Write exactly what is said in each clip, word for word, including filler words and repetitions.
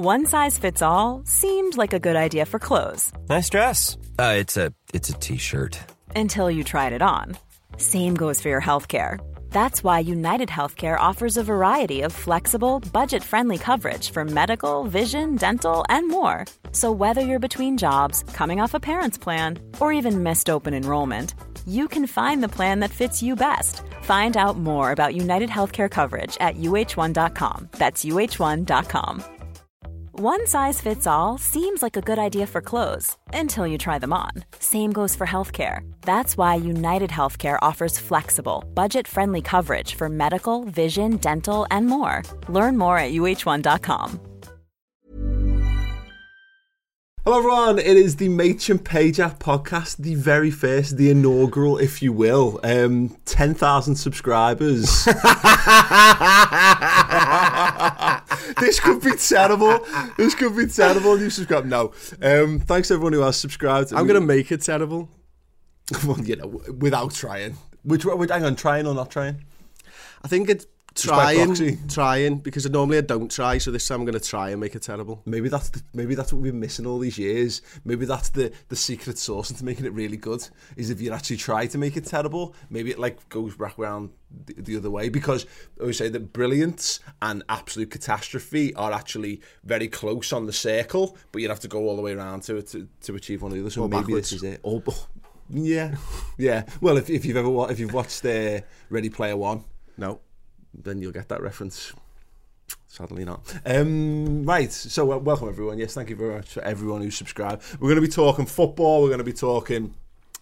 One size fits all seemed like a good idea for clothes. Nice dress. Uh, it's a it's a t-shirt. Until you tried it on. Same goes for your healthcare. That's why United Healthcare offers a variety of flexible, budget-friendly coverage for medical, vision, dental, and more. So whether you're between jobs, coming off a parent's plan, or even missed open enrollment, you can find the plan that fits you best. Find out more about United Healthcare coverage at U H one dot com. That's U H one dot com. One size fits all seems like a good idea for clothes until you try them on. Same goes for healthcare. That's why United Healthcare offers flexible, budget-friendly coverage for medical, vision, dental, and more. Learn more at U H one dot com. Hello everyone, it is the Machin Page App podcast, the very first, the inaugural, if you will, um, ten thousand subscribers. This could be terrible. This could be terrible. You subscribe? No. Um, thanks to everyone who has subscribed. I'm going to make it terrible. Well, you know, without trying. Which, which, hang on, trying or not trying? I think it's trying, trying, because normally I don't try, so this time I'm going to try and make it terrible. Maybe that's the, maybe that's what we've been missing all these years. Maybe that's the, the secret sauce into making it really good, is if you actually try to make it terrible, maybe it like goes back around the, the other way, because I always say that brilliance and absolute catastrophe are actually very close on the circle, but you'd have to go all the way around to to, to achieve one of the others. So or maybe backwards. This is it. Or, yeah, yeah. Well, if if you've ever if you've watched uh, Ready Player One, no. then you'll get that reference. Sadly not. Um, right, so uh, welcome everyone. Yes, thank you very much for everyone who's subscribed. We're going to be talking football, we're going to be talking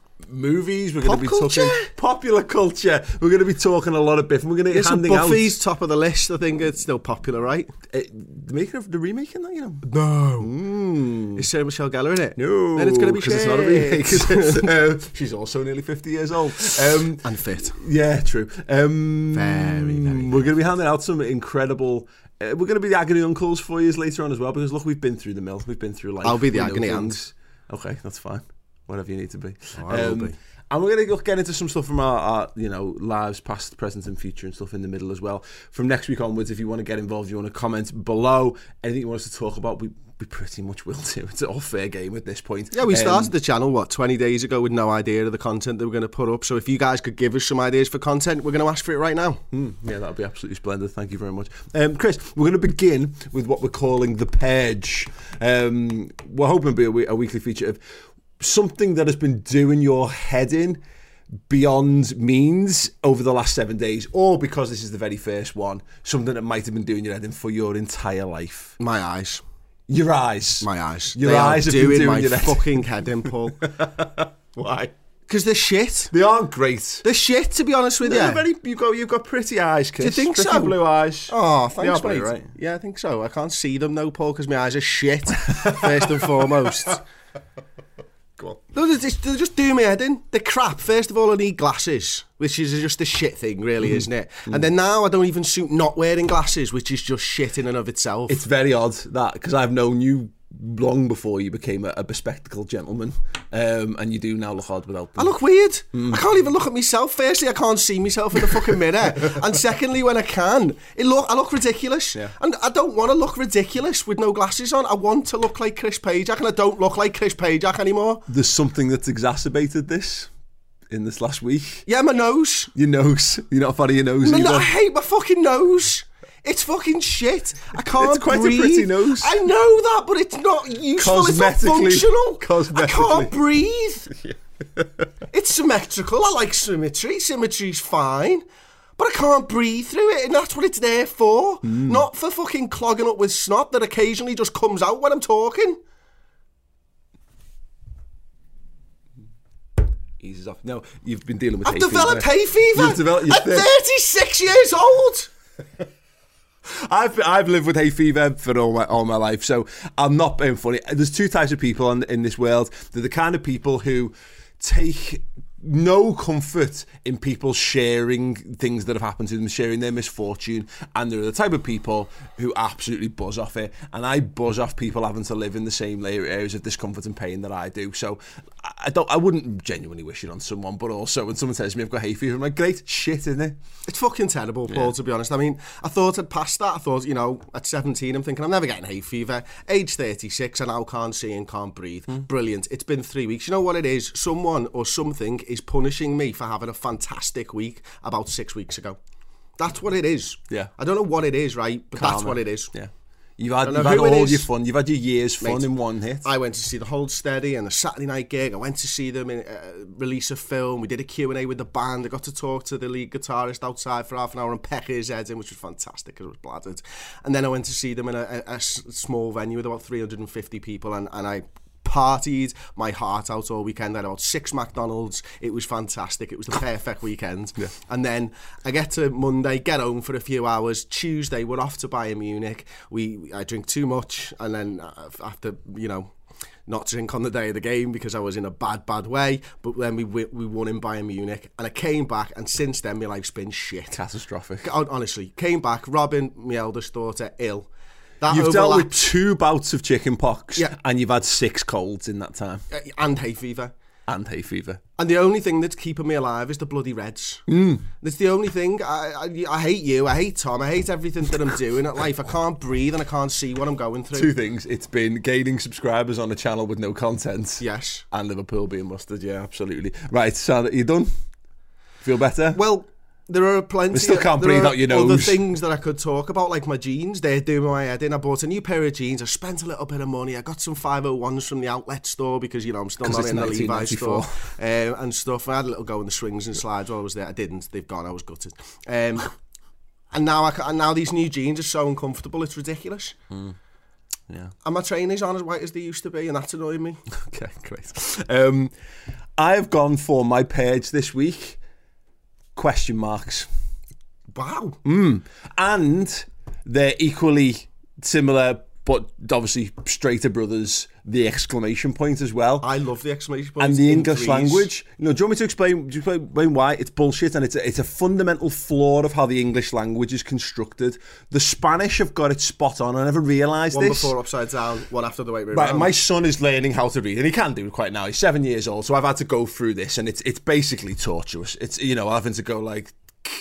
movies, we're going to be culture? talking popular culture, we're going to be talking a lot of bit, and we're going to be handing out... Buffy's top of the list. I think it's still popular, right? Uh, the making of the remaking that, you know? No. Mm. Is Sarah Michelle Gellar in it? No. Then it's going to be shit. It's not a remake. It's, uh, she's also nearly fifty years old. Um, and fit. Yeah, true. Um, very, very We're going to be handing out some incredible... Uh, we're going to be the agony uncles for you later on as well, because look, we've been through the mill. We've been through life. I'll be the we know agony things. aunt. Okay, that's fine. Whatever you need to be. Oh, I will um, be. And we're going to get into some stuff from our, our, you know, lives, past, present and future and stuff in the middle as well. From next week onwards, if you want to get involved, you want to comment below, anything you want us to talk about, we, we pretty much will do. It's all fair game at this point. Yeah, we started um, the channel, what, twenty days ago with no idea of the content that we're going to put up. So if you guys could give us some ideas for content, we're going to ask for it right now. Mm, yeah, that would be absolutely splendid. Thank you very much. Um, Chris, we're going to begin with what we're calling The Purge. Um, we're hoping to be a, we- a weekly feature of something that has been doing your head in beyond means over the last seven days, or because this is the very first one, something that might have been doing your head in for your entire life. My eyes. Your eyes. My eyes. Your they eyes are have been doing doing my your head. fucking head in, Paul. Why? Because they're shit. They aren't great. They're shit, to be honest with They're you. very, you've got you've got pretty eyes, Chris. Do you think pretty so? blue eyes. Oh, They thanks, are pretty, mate. right? Yeah, I think so. I can't see them, though, Paul, because my eyes are shit, first and foremost. Go on. No, they're just, they're just doing my head in. They're crap. First of all, I need glasses, which is just a shit thing, really, mm. isn't it? Mm. And then now I don't even suit not wearing glasses, which is just shit in and of itself. It's very odd, that, because I've known you long before you became a, a bespectacled gentleman, um, and you do now look odd without them. I look weird. Mm. I can't even look at myself. Firstly, I can't see myself in the fucking mirror, and secondly, when I can, it look I look ridiculous. Yeah. And I don't want to look ridiculous with no glasses on. I want to look like Chris Pajak, and I don't look like Chris Pajak anymore. There's something that's exacerbated this in this last week. Yeah, my nose. Your nose. You're not a fan of your nose no, either. No, I hate my fucking nose. It's fucking shit. I can't It's quite breathe. a pretty nose. I know that, but it's not useful. It's not functional. I can't breathe. Yeah. It's symmetrical. I like symmetry. Symmetry's fine. But I can't breathe through it, and that's what it's there for. Mm. Not for fucking clogging up with snot that occasionally just comes out when I'm talking. Eases off. No, you've been dealing with I've hay developed fever. hay fever. You've developed, you've I'm thirty-six years old. I've I've lived with hay fever for all my all my life, so I'm not being funny. There's two types of people in, in this world. They're the kind of people who take no comfort in people sharing things that have happened to them, sharing their misfortune, and there are the type of people who absolutely buzz off it, and I buzz off people having to live in the same areas of discomfort and pain that I do. So I don't. I wouldn't genuinely wish it on someone, but also when someone says to me I've got hay fever, I'm like, great shit, isn't it? It's fucking terrible, Paul. Yeah. To be honest, I mean, I thought I'd passed that. I thought, you know, at seventeen, I'm thinking I'm never getting hay fever. Age thirty-six, I now can't see and can't breathe. Mm. Brilliant. It's been three weeks. You know what it is? Someone or something is punishing me for having a fantastic week about six weeks ago. That's what it is. Yeah. I don't know what it is, right? But Karma. That's what it is. Yeah. You've had, you've had all your fun. You've had your year's fun Mate, in one hit. I went to see the Hold Steady and the Saturday night gig. I went to see them in, uh, release a film. We did a Q and A with the band. I got to talk to the lead guitarist outside for half an hour and peck his head in, which was fantastic because it was bladdered. And then I went to see them in a, a, a small venue with about three hundred fifty people, and, and I partied my heart out all weekend. I had about six McDonald's. It was fantastic. It was the perfect weekend. Yeah. And then I get to Monday, get home for a few hours. Tuesday, we're off to Bayern Munich. We I drink too much, and then after, you know, not drink on the day of the game because I was in a bad, bad way. But then we we won in Bayern Munich, and I came back, and since then my life's been shit. Catastrophic. Honestly, came back. Robin, my eldest daughter, ill. That you've overlaps. dealt with two bouts of chicken pox, yeah. and you've had six colds in that time. And hay fever. And hay fever. And the only thing that's keeping me alive is the bloody Reds. Mm. That's the only thing. I, I I hate you, I hate Tom, I hate everything that I'm doing at life. I can't breathe and I can't see what I'm going through. Two things. It's been gaining subscribers on a channel with no content. Yes. And Liverpool being mustard, yeah, absolutely. Right, so you done? Feel better? Well, there are plenty. We still can't breathe out your nose. Other things that I could talk about, like my jeans. They're doing my head in. I bought a new pair of jeans. I spent a little bit of money. I got some five oh ones from the outlet store because, you know, I'm still not in the Levi's store um, and stuff. I had a little go in the swings and slides while I was there. I didn't. They've gone. I was gutted. Um, and now, I, and now these new jeans are so uncomfortable. It's ridiculous. Mm. Yeah. And my trainers aren't as white as they used to be, and that's annoying me. Okay, great. Um, I've gone for my page this week. Question marks. Wow. Mm. And they're equally similar, but obviously straighter brothers, the exclamation point as well. I love the exclamation point. And the English language. You know, do you want me to explain, do you explain why? It's bullshit, and it's a, it's a fundamental flaw of how the English language is constructed. The Spanish have got it spot on. I never realised one this. One before upside down, one after the way round. Right, my son is learning how to read, and he can do it quite now. He's seven years old, so I've had to go through this, and it's it's basically torturous. It's, you know, having to go like...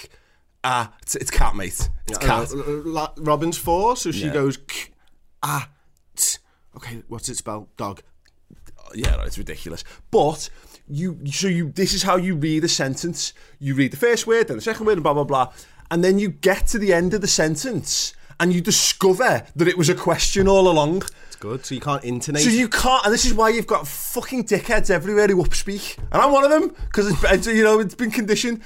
Ah, it's, it's cat, mate. It's cat. Uh, Robin's four, so she yeah. goes... Ah, tss. Okay, what's it spelled? Dog. Yeah, no, it's ridiculous. But you, so you, this is how you read a sentence. You read the first word, then the second word, and blah blah blah, and then you get to the end of the sentence, and you discover that it was a question all along. It's good. So you can't intonate. So you can't, and this is why you've got fucking dickheads everywhere who upspeak, and I'm one of them because it's, you know, it's been conditioned.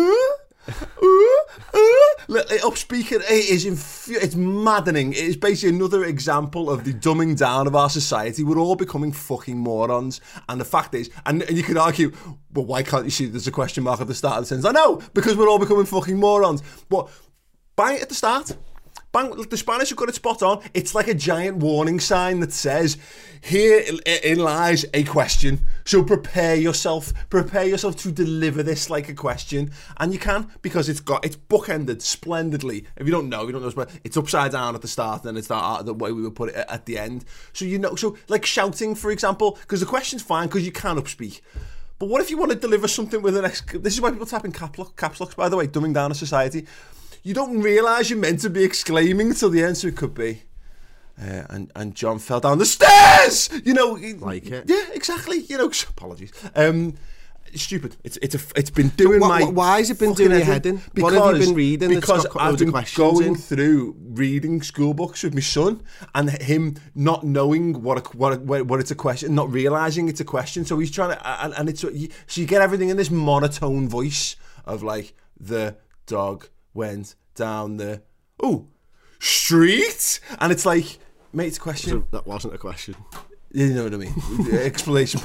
Ooh, ooh. Upspeaking, it is infu- it's maddening. It is basically another example of the dumbing down of our society. We're all becoming fucking morons, and the fact is, and, and you could argue, well, why can't you see there's a question mark at the start of the sentence? I know, because we're all becoming fucking morons. But bang it at the start. Bang, the Spanish have got it spot on. It's like a giant warning sign that says, herein lies a question. So prepare yourself. Prepare yourself to deliver this like a question. And you can, because it's got it's bookended splendidly. If you don't know, you don't know, it's upside down at the start, and then it's that, the way we would put it at the end. So you know, so like shouting, for example, because the question's fine, because you can upspeak. But what if you want to deliver something with an ex... This is why people tap in caps lock, caps locks, by the way, dumbing down a society. You don't realise you're meant to be exclaiming till the end, so it could be. Uh, and, and John fell down the stairs! You know. Like it. Yeah, exactly. You know, apologies. Um, it's stupid. It's it's a, it's been doing so my... Why has it been doing your head in? Because, what have you been reading? Because I've been going in? through reading school books with my son, and him not knowing what a, what a, what it's a question, not realising it's a question. So he's trying to... And, and it's so you get everything in this monotone voice of like, the dog... went down the oh street, and it's like, mate, it's a question. So that wasn't a question. You know what I mean? Explanation.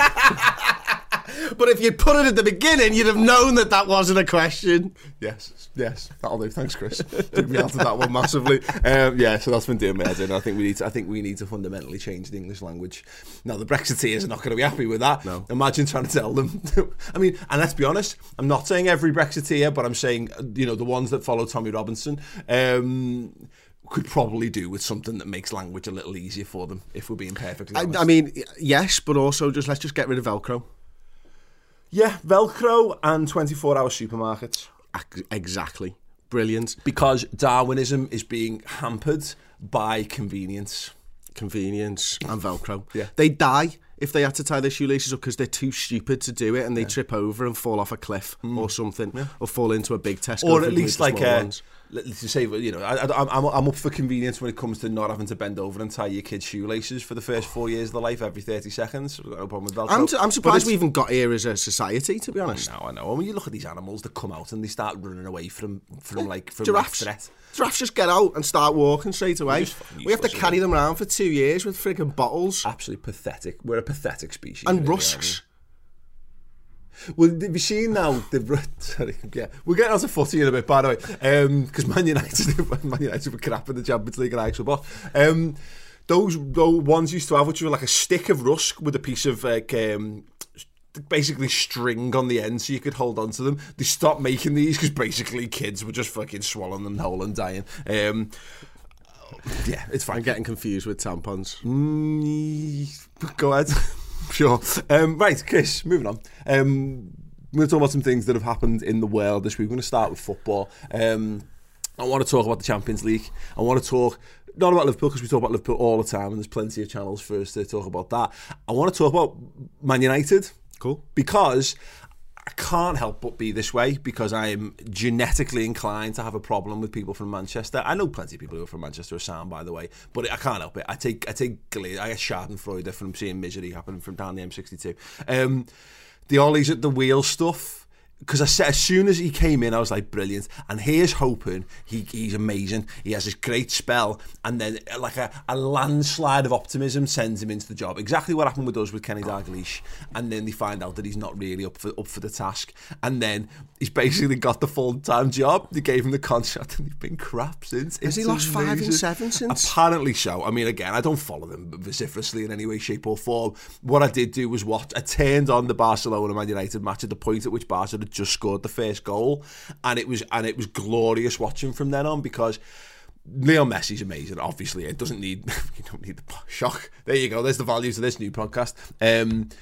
But if you'd put it at the beginning, you'd have known that that wasn't a question. Yes, yes, that'll do. Thanks, Chris. Took me out of that one massively. Um, yeah, so that's been doing my head in. I think we need to. I think we need to fundamentally change the English language. Now, the Brexiteers are not going to be happy with that. No. Imagine trying to tell them. I mean, and let's be honest. I'm not saying every Brexiteer, but I'm saying, you know, the ones that follow Tommy Robinson. Um, could probably do with something that makes language a little easier for them, if we're being perfectly honest. I, I mean, yes, but also just let's just get rid of Velcro. Yeah, Velcro and twenty-four hour supermarkets. Exactly. Brilliant. Because Darwinism is being hampered by convenience. Convenience and Velcro. Yeah. They die if they had to tie their shoelaces up because they're too stupid to do it, and they yeah. trip over and fall off a cliff mm. or something, yeah. or fall into a big Tesco. Or at least like a, let's say, you know, I, I, I'm I'm up for convenience when it comes to not having to bend over and tie your kid's shoelaces for the first four years of their life every thirty seconds. No problem with Velcro. I'm, t- I'm surprised we even got here as a society, to be honest. No, I know. I mean, you look at these animals that come out and they start running away from from like from giraffes. Like threat. Giraffes just get out and start walking straight away. We have to carry them around for two years with frigging bottles. Absolutely pathetic. We're a pathetic species. And rusks. Well, have you seen now? The, sorry, yeah, we're getting out of footy in a bit, by the way, because um, Man United, Man United were crap in the Champions League and Ajax were both. Um, those those ones used to have, which were like a stick of rusk with a piece of like um, basically string on the end, so you could hold on to them. They stopped making these because basically kids were just fucking swallowing them whole and dying. Um, yeah, it's fine. I'm getting confused with tampons. Mm, go ahead. Sure. Um, right, Chris, moving on. Um, we're going to talk about some things that have happened in the world this week. We're going to start with football. Um, I want to talk about the Champions League. I want to talk, not about Liverpool, because we talk about Liverpool all the time, and there's plenty of channels for us to talk about that. I want to talk about Man United. Cool. Because I can't help but be this way, because I am genetically inclined to have a problem with people from Manchester. I know plenty of people who are from Manchester are sound, by the way, but I can't help it. I take I take glee. I get schadenfreude from seeing misery happen from down the M sixty-two. Um, the Ollie's at the wheel stuff. Because I said, as soon as he came in, I was like, brilliant. And here's hoping he, he's amazing. He has this great spell, and then like a, a landslide of optimism sends him into the job. Exactly what happened with us with Kenny Dalglish. And then they find out that he's not really up for up for the task. And then he's basically got the full-time job. They gave him the contract, and he's been crap since. Has he lost amazing. five and seven since? Apparently so. I mean, again, I don't follow them vociferously in any way, shape or form. What I did do was watch. I turned on the Barcelona Man United match at the point at which Barcelona just scored the first goal, and it was and it was glorious watching from then on, because Leo Messi's amazing. Obviously, it doesn't need you don't need the shock. There you go. There's the values of this new podcast. Um,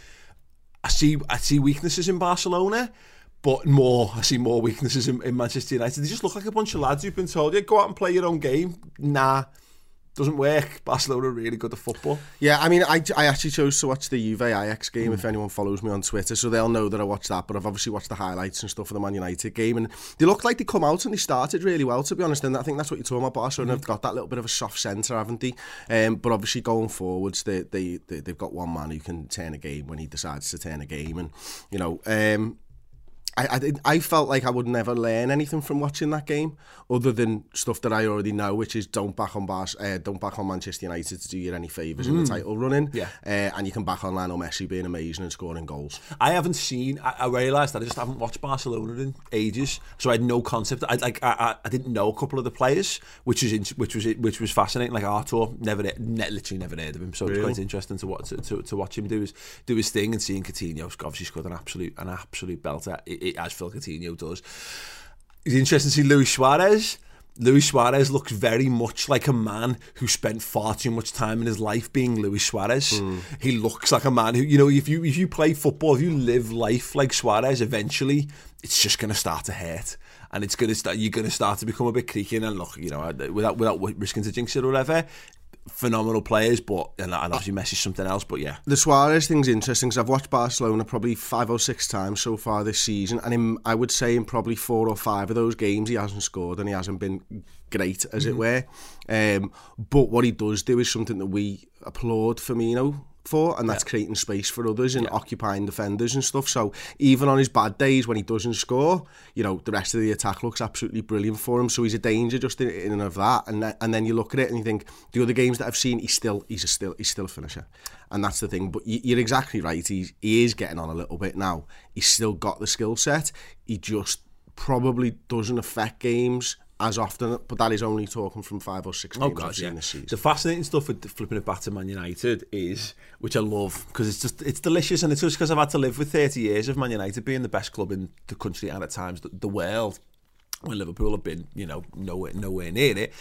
I see I see weaknesses in Barcelona, but more I see more weaknesses in, in Manchester United. They just look like a bunch of lads who've been told, yeah, go out and play your own game. Nah. Doesn't work. Barcelona are really good at football. Yeah, I mean, I, I actually chose to watch the Juve Ajax game, mm. if anyone follows me on Twitter, so they'll know that I watched that, but I've obviously watched the highlights and stuff of the Man United game, and they looked like they come out and they started really well, to be honest, and I think that's what you're talking about. Barcelona mm. have got that little bit of a soft centre, haven't they? Um, but obviously going forwards, they, they, they, they've got one man who can turn a game when he decides to turn a game, and, you know... Um, I, I, I felt like I would never learn anything from watching that game, other than stuff that I already know, which is don't back on Bar- uh, don't back on Manchester United to do you any favours mm. in the title running. Yeah, uh, and you can back on Lionel Messi being amazing and scoring goals. I haven't seen. I, I realised that I just haven't watched Barcelona in ages, so I had no concept. I like I, I didn't know a couple of the players, which is in, which was which was fascinating. Like Artur, never ne- literally never heard of him, so really? It's quite interesting to watch to, to, to watch him do his do his thing, and seeing Coutinho obviously scored an absolute an absolute belter. It, it, as Phil Coutinho does. It's interesting to see Luis Suarez. Luis Suarez looks very much like a man who spent far too much time in his life being Luis Suarez. Mm. He looks like a man who, you know, if you if you play football, if you live life like Suarez, eventually it's just going to start to hurt, and it's going to start. You're going to start to become a bit creaky. And look, you know, without without risking to jinx it or whatever. Phenomenal players, but and obviously Messi's something else, but yeah. The Suarez thing's interesting because I've watched Barcelona probably five or six times so far this season, and in, I would say in probably four or five of those games he hasn't scored and he hasn't been great, as mm-hmm. it were. Um, but what he does do is something that we applaud Firmino for, and that's yeah. creating space for others and yeah. occupying defenders and stuff. So even on his bad days when he doesn't score, you know, the rest of the attack looks absolutely brilliant for him. So he's a danger just in, in and of that. And th- and then you look at it and you think the other games that I've seen, he's still he's a still he's still a finisher, and that's the thing. But you, you're exactly right. He's he is getting on a little bit now. He's still got the skill set. He just probably doesn't affect games as often, but that is only talking from five or six games oh God, I've seen yeah. this season. The fascinating stuff with flipping it back to Man United is, which I love, because it's just it's delicious, and it's just because I've had to live with thirty years of Man United being the best club in the country and at times the, the world, when Liverpool have been, you know, nowhere nowhere near it.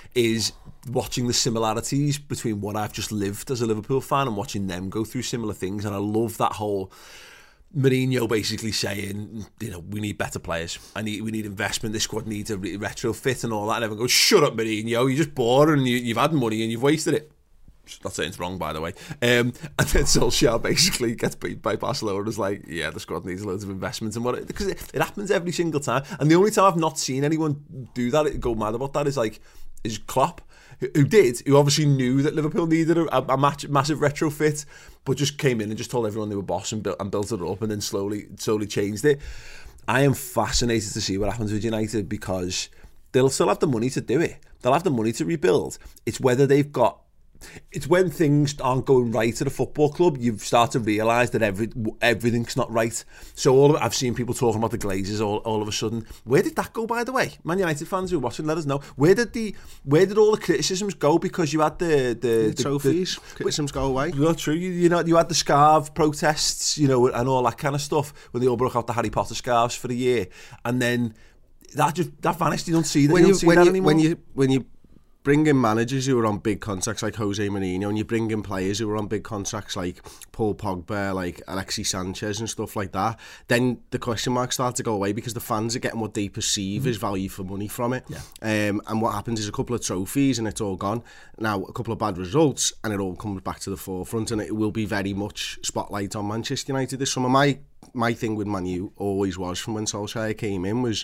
is watching the similarities between what I've just lived as a Liverpool fan and watching them go through similar things. And I love that whole Mourinho basically saying, you know, we need better players. I need, we need investment. This squad needs a re- retrofit and all that. And everyone goes, shut up, Mourinho. You're just bored and you, you've had money and you've wasted it. Not saying it's wrong, by the way. Um, and then Solskjaer basically gets beat by Barcelona and is like, yeah, the squad needs loads of investment. And what because it, it happens every single time. And the only time I've not seen anyone do that, go mad about that, is like, is Klopp, who, who did, who obviously knew that Liverpool needed a, a match, massive retrofit, but just came in and just told everyone they were boss and built, and built it up and then slowly, slowly changed it. I am fascinated to see what happens with United because they'll still have the money to do it. They'll have the money to rebuild. It's whether they've got It's when things aren't going right at a football club, you start to realise that every everything's not right. So all of, I've seen people talking about the Glazers all, all of a sudden. Where did that go, by the way? Man United fans who are watching, let us know. Where did the where did all the criticisms go? Because you had the the, the trophies, the, criticisms go away. Not true. You, you know, you had the scarf protests, you know, and all that kind of stuff when they all broke out the Harry Potter scarves for a year, and then that just that vanished. You don't see that. When you, you, don't see when that you, anymore. When you when you bring in managers who are on big contracts like Jose Mourinho, and you bring in players who are on big contracts like Paul Pogba, like Alexis Sanchez and stuff like that, then the question marks start to go away because the fans are getting what they perceive mm. as value for money from it. Yeah. Um, and what happens is a couple of trophies and it's all gone. Now, a couple of bad results and it all comes back to the forefront, and it will be very much spotlight on Manchester United this summer. My, my thing with Man U always was, from when Solskjaer came in, was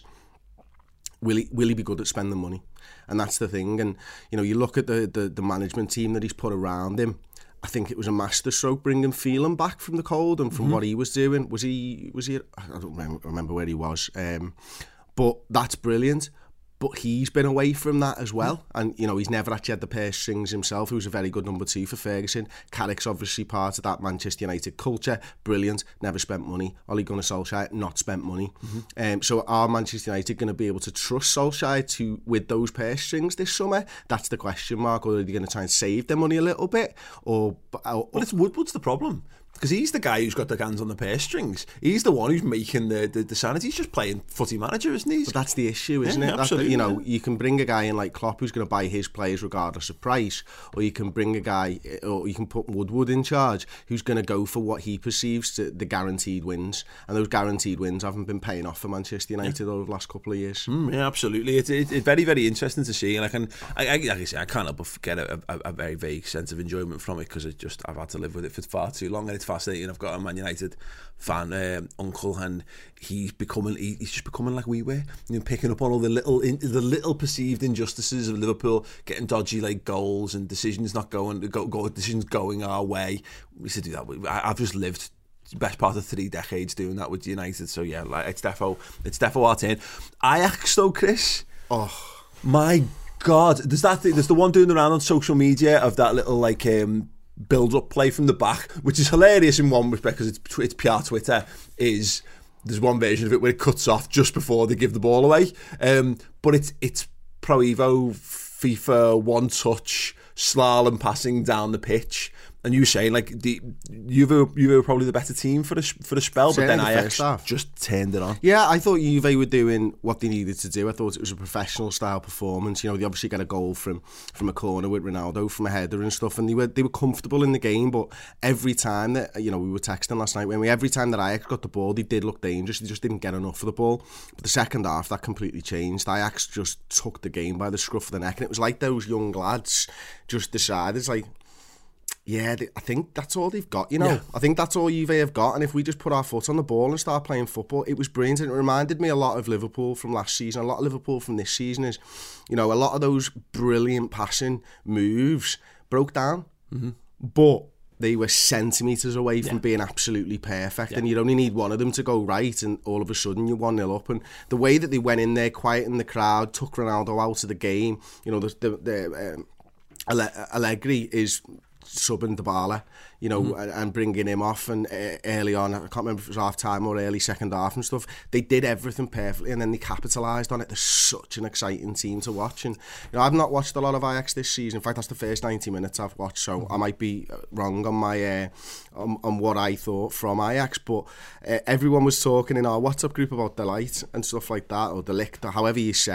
will he, will he be good at spending money? And that's the thing. And, you know, you look at the, the, the management team that he's put around him, I think it was a masterstroke bringing Phelan back from the cold and from mm-hmm. what he was doing. Was he, was he, I don't remember, remember where he was. Um, but that's brilliant. But he's been away from that as well. And, you know, he's never actually had the purse strings himself. He was a very good number two for Ferguson. Carrick's obviously part of that Manchester United culture. Brilliant. Never spent money. Ole Gunnar Solskjaer, not spent money. Mm-hmm. Um, so are Manchester United going to be able to trust Solskjaer to, with those purse strings this summer? That's the question mark. Or are they going to try and save their money a little bit? Or, or Well, it's Woodward's the problem. Because he's the guy who's got the hands on the purse strings. He's the one who's making the, the, the sanity. He's just playing footy manager, isn't he? But that's the issue, isn't yeah, it? Absolutely. That, you know, you can bring a guy in like Klopp who's going to buy his players regardless of price, or you can bring a guy, or you can put Woodward in charge who's going to go for what he perceives to the guaranteed wins. And those guaranteed wins haven't been paying off for Manchester United yeah. over the last couple of years. Mm, yeah, absolutely. It's it, it's very, very interesting to see. And I can, I, I, like I say, I can't help but get a, a, a very vague sense of enjoyment from it because it just I've had to live with it for far too long, and it's fascinating. I've got a Man United fan um, uncle, and he's becoming he, he's just becoming like we were, you know, picking up on all the little in, the little perceived injustices of Liverpool, getting dodgy like goals and decisions not going go, go decisions going our way. We used to do that. I, I've just lived the best part of three decades doing that with United, so yeah, like it's defo it's defo our turn. Ajax though, Chris, oh my God, there's that thing, there's the one doing around on social media of that little like um build-up play from the back, which is hilarious in one respect because it's, it's P R Twitter. Is there's one version of it where it cuts off just before they give the ball away, um, but it's it's Pro Evo FIFA one touch slalom passing down the pitch. And you were saying like the Juve, Juve were probably the better team for the for the spell, but then Ajax just turned it on. Yeah, I thought Juve were doing what they needed to do. I thought it was a professional style performance. You know, they obviously got a goal from from a corner with Ronaldo from a header and stuff, and they were they were comfortable in the game. But every time that, you know, we were texting last night when we every time that Ajax got the ball, they did look dangerous. They just didn't get enough of the ball. But the second half, that completely changed. Ajax just took the game by the scruff of the neck, and it was like those young lads just decided, it's like, yeah, I think that's all they've got, you know. Yeah. I think that's all Juve have got, and if we just put our foot on the ball and start playing football, it was brilliant. And it reminded me a lot of Liverpool from last season, a lot of Liverpool from this season is, you know, a lot of those brilliant passing moves broke down, mm-hmm. but they were centimetres away from yeah. being absolutely perfect, yeah. and you'd only need one of them to go right, and all of a sudden you're one nil up. And the way that they went in there, quieting the crowd, took Ronaldo out of the game, you know, the, the, the um, Allegri is subbing Dybala, you know, mm. and, and bringing him off, and uh, early on, I can't remember if it was half time or early second half and stuff, they did everything perfectly, and then they capitalised on it. They're such an exciting team to watch, and you know, I've not watched a lot of Ajax this season. In fact, that's the first ninety minutes I've watched, so mm. I might be wrong on my uh, on, on what I thought from Ajax, but uh, everyone was talking in our WhatsApp group about the light and stuff like that, or the licht, or however you say it,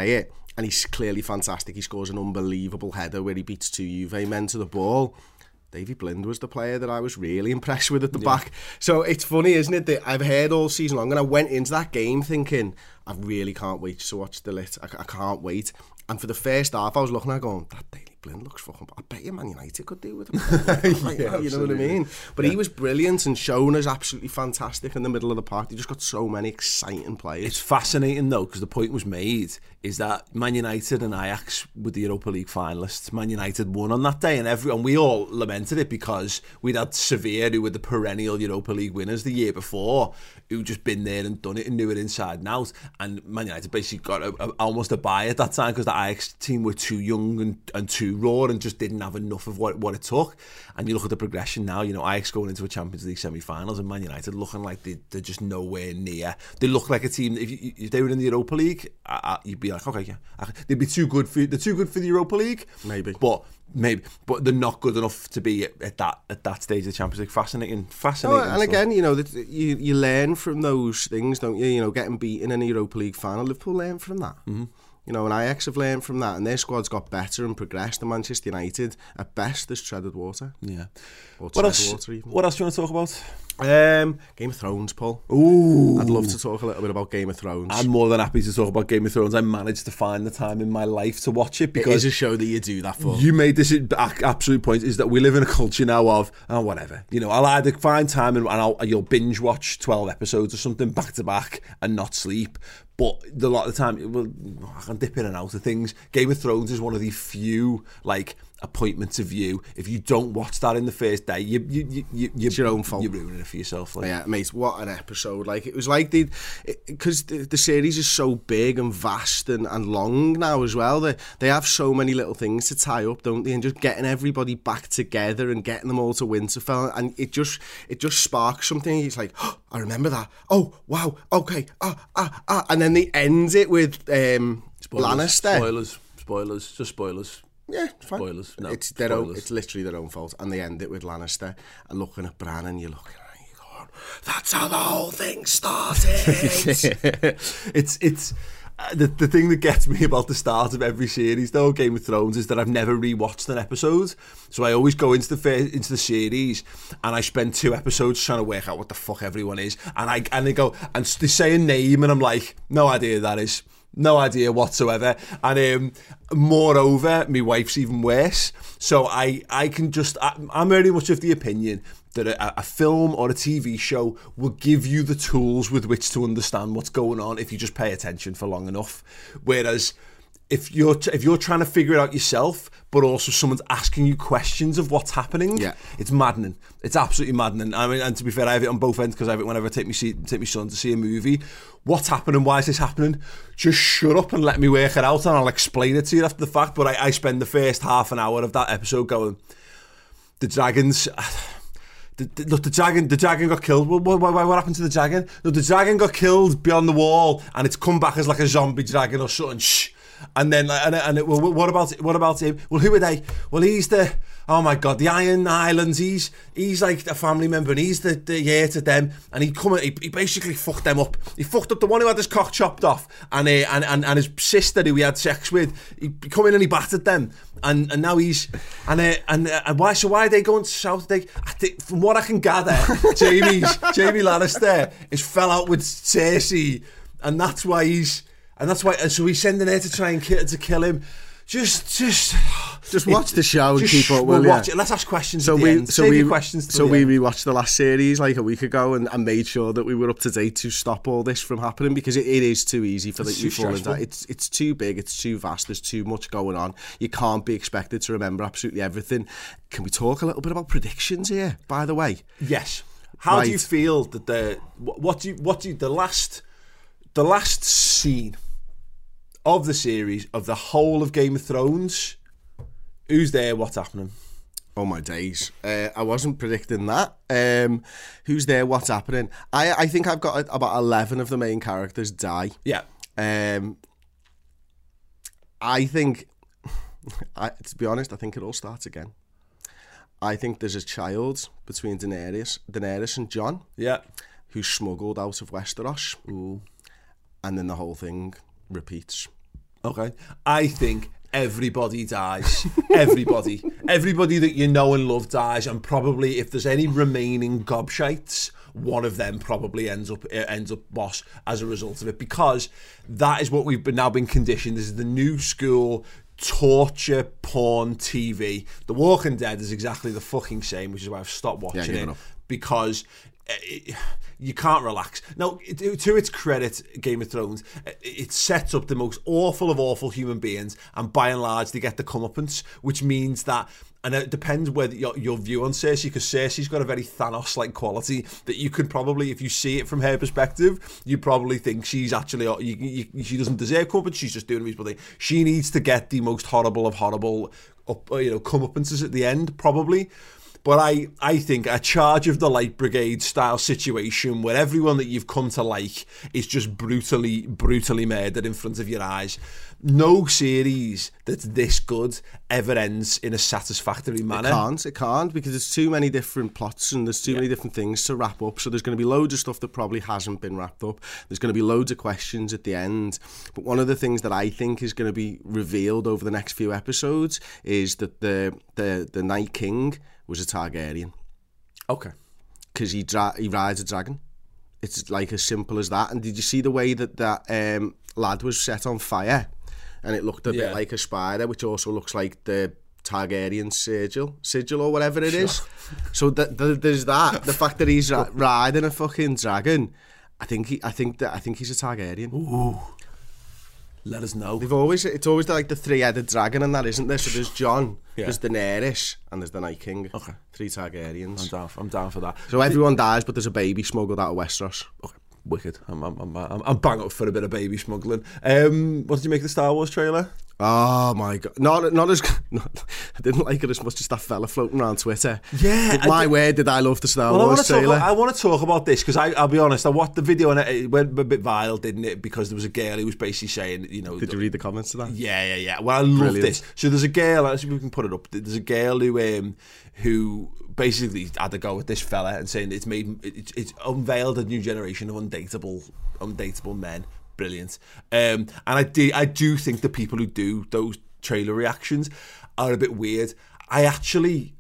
and he's clearly fantastic. He scores an unbelievable header where he beats two Juve men to the ball. Davy Blind was the player that I was really impressed with at the yeah. back. So it's funny, isn't it, that I've heard all season long, and I went into that game thinking, I really can't wait to watch the lit. I, I can't wait. And for the first half, I was looking at it going, that Davy Blind looks fucking... I bet you Man United could do with him. Like, yeah, you know what I mean? But yeah. he was brilliant, and Shona is absolutely fantastic in the middle of the park. They just got so many exciting players. It's fascinating, though, because the point was made, is that Man United and Ajax were the Europa League finalists. Man United won on that day, and everyone, we all lamented it because we'd had Sevilla, who were the perennial Europa League winners the year before, who just been there and done it and knew it inside and out. And Man United basically got a, a, almost a bye at that time because the Ajax team were too young and, and too raw and just didn't have enough of what, what it took. And you look at the progression now, you know, Ajax going into a Champions League semi-finals and Man United looking like they, they're just nowhere near. They look like a team, if, you, if they were in the Europa League, uh, you'd be like, okay, yeah, they'd be too good for, they're too good for the Europa League. Maybe. But Maybe, but they're not good enough to be at, at that at that stage of the Champions League. Fascinating, fascinating. Oh, and stuff. Again, you know, that you you learn from those things, don't you? You know, getting beaten in a Europa League final, Liverpool learned from that. Mm-hmm. You know, and Ajax have learned from that, and their squad's got better and progressed. And Manchester United, at best, has treaded water. Yeah. Or what else? Water even. What else do you want to talk about? Um, Game of Thrones, Paul. Ooh. I'd love to talk a little bit about Game of Thrones. I'm more than happy to talk about Game of Thrones. I managed to find the time in my life to watch it because it is a show that you do that for. You made this absolute point, is that we live in a culture now of, oh, whatever. You know, I'll either find time and, and I'll, you'll binge watch twelve episodes or something back to back and not sleep. But a lot of the time, well, I can dip in and out of things. Game of Thrones is one of the few, like, appointments of you. If you don't watch that in the first day, you you you, you it's your own fault. You're ruining it for yourself. Like. Yeah, mate. What an episode! Like it was like they, because the, the series is so big and vast and, and long now as well. They they have so many little things to tie up, don't they? And just getting everybody back together and getting them all to Winterfell, and it just it just sparks something. It's like, oh, I remember that. Oh wow, okay, ah ah ah, and then they end it with um, spoilers, Lannister. Spoilers, spoilers, just spoilers. Yeah, it's fine. Spoilers. No, it's their spoilers. own. It's literally their own fault, and they end it with Lannister and looking at Bran, and you're looking at it, you're going, "That's how the whole thing started." it's it's uh, the the thing that gets me about the start of every series, though, Game of Thrones, is that I've never rewatched an episode. So I always go into the first, into the series, and I spend two episodes trying to work out what the fuck everyone is, and I and they go and they say a name, and I'm like, no idea who that is. No idea whatsoever. And um, moreover, my wife's even worse. So I, I can just... I, I'm very much of the opinion that a, a film or a T V show will give you the tools with which to understand what's going on if you just pay attention for long enough. Whereas... If you're t- if you're trying to figure it out yourself, but also someone's asking you questions of what's happening, yeah. it's maddening. It's absolutely maddening. I mean, and to be fair, I have it on both ends because I have it whenever I take me see, take my son to see a movie. What's happening? Why is this happening? Just shut up and let me work it out, and I'll explain it to you after the fact. But I, I spend the first half an hour of that episode going, the dragons. The, the, look, the dragon, the dragon got killed. What, what, what happened to the dragon? No, the dragon got killed beyond the wall, and it's come back as like a zombie dragon or something. Shh. And then, and, and it, well, what about what about him? Well, who are they? Well, he's the, oh my God, the Iron Islands. He's he's like a family member, and he's the, the heir to them. And he come, he, he basically fucked them up. He fucked up the one who had his cock chopped off, and uh, and, and and his sister who he had sex with. He come in and he battered them, and and now he's and uh, and uh, and why? So why are they going to South? They, I think, from what I can gather, Jamie's Jamie Lannister is fell out with Cersei, and that's why he's. And that's why, so he's sending her to try and kill, to kill him. Just, just, just watch it, the show and keep up. We'll will watch you? it. Let's ask questions. So at the we, end. so Save we, your questions. so the we end. rewatched the last series like a week ago, and, and made sure that we were up to date to stop all this from happening, because it, it is too easy for that you fall into that. It's it's too big. It's too vast. There's too much going on. You can't be expected to remember absolutely everything. Can we talk a little bit about predictions here? By the way, yes. How right. do you feel that the what do you what do you, the last the last scene of the series, of the whole of Game of Thrones, who's there, what's happening? Oh my days. Uh, I wasn't predicting that. Um, who's there, what's happening? I, I think I've got about eleven of the main characters die. Yeah. Um, I think, I, to be honest, I think it all starts again. I think there's a child between Daenerys, Daenerys and Jon. Yeah. Who's smuggled out of Westeros. Ooh. And then the whole thing repeats. Okay. I think everybody dies. Everybody. Everybody that you know and love dies, and probably if there's any remaining gobshites, one of them probably ends up uh, ends up boss as a result of it, because that is what we've been, now been conditioned. This is the new school torture porn T V. The Walking Dead is exactly the fucking same, which is why I've stopped watching yeah, it, because it, you can't relax. Now, to its credit, Game of Thrones, it sets up the most awful of awful human beings, and by and large, they get the comeuppance, which means that, and it depends whether your, your view on Cersei, because Cersei's got a very Thanos-like quality that you could probably, if you see it from her perspective, you probably think she's actually, you, you, she doesn't deserve comeuppance, she's just doing a reasonable thing. She needs to get the most horrible of horrible, up, you know, comeuppances at the end, probably. But I, I think a Charge of the Light Brigade style situation where everyone that you've come to like is just brutally, brutally murdered in front of your eyes. No series that's this good ever ends in a satisfactory manner. It can't, it can't, because there's too many different plots and there's too yeah. many different things to wrap up. So there's going to be loads of stuff that probably hasn't been wrapped up. There's going to be loads of questions at the end. But one of the things that I think is going to be revealed over the next few episodes is that the the, the Night King was a Targaryen. Okay. Because he dra- he rides a dragon. It's like as simple as that. And did you see the way that that um, lad was set on fire? And it looked a yeah. bit like a spider, which also looks like the Targaryen sigil, sigil or whatever it is. So th- th- there's that. The fact that he's ra- riding a fucking dragon. I think he, I think that I think he's a Targaryen. Ooh. Let us know. They've always it's always like the three-headed dragon and that, isn't there? So there's Jon, yeah. there's Daenerys, and there's the Night King. Okay. Three Targaryens. I'm down. I'm down for that. So everyone dies, but there's a baby smuggled out of Westeros. Okay. Wicked. I'm I'm I'm I'm bang up for a bit of baby smuggling. Um, what did you make of the Star Wars trailer? Oh my god! Not not as not, I didn't like it as much as that fella floating around Twitter. Yeah, but my word, did I love the Star well, Wars trailer? Talk, I want to talk about this because I'll be honest. I watched the video and it went a bit viral, didn't it? Because there was a girl who was basically saying, you know, did you read the comments to that? Yeah, yeah, yeah. Well, I love this. So there's a girl. I we can put it up. There's a girl who um who basically had to go with this fella and saying it's made it's, it's unveiled a new generation of undateable undateable men. Brilliant. Um, and I do I do think the people who do those trailer reactions are a bit weird. I actually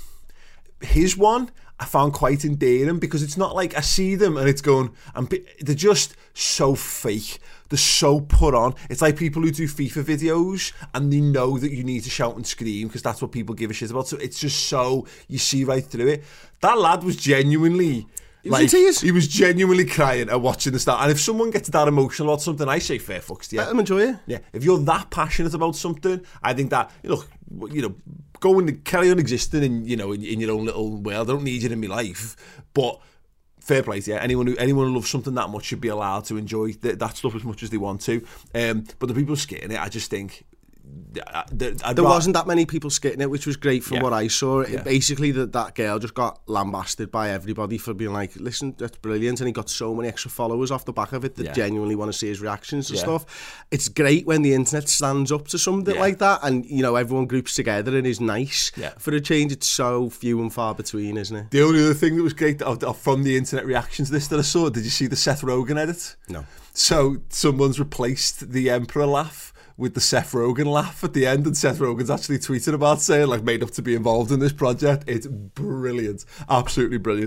his one I found quite endearing because it's not like I see them and it's going and they're just so fake. They're so put on. It's like people who do FIFA videos and they know that you need to shout and scream because that's what people give a shit about. So it's just so you see right through it. That lad was genuinely He was, like, he was genuinely crying at watching the start. And if someone gets that emotional about something, I say fair fucks to you. Let them enjoy it. Yeah. If you're that passionate about something, I think that, you know, you know, go and carry on existing in, you know, in, in your own little world. I don't need you in my life. But fair play to you. Anyone who, anyone who loves something that much should be allowed to enjoy th- that stuff as much as they want to. Um, but the people skitting it, I just think... I'd there rather... wasn't that many people skitting it, which was great from yeah. what I saw. It, yeah. Basically, that that girl just got lambasted by everybody for being like, listen, that's brilliant, and he got so many extra followers off the back of it that yeah. genuinely want to see his reactions and yeah. stuff. It's great when the internet stands up to something yeah. like that, and you know everyone groups together and is nice. Yeah. For a change, it's so few and far between, isn't it? The only other thing that was great from the internet reactions this that I saw, did you see the Seth Rogen edit? No. So someone's replaced the Emperor laugh with the Seth Rogen laugh at the end, and Seth Rogen's actually tweeted about saying, like, made up to be involved in this project. It's brilliant. Absolutely brilliant.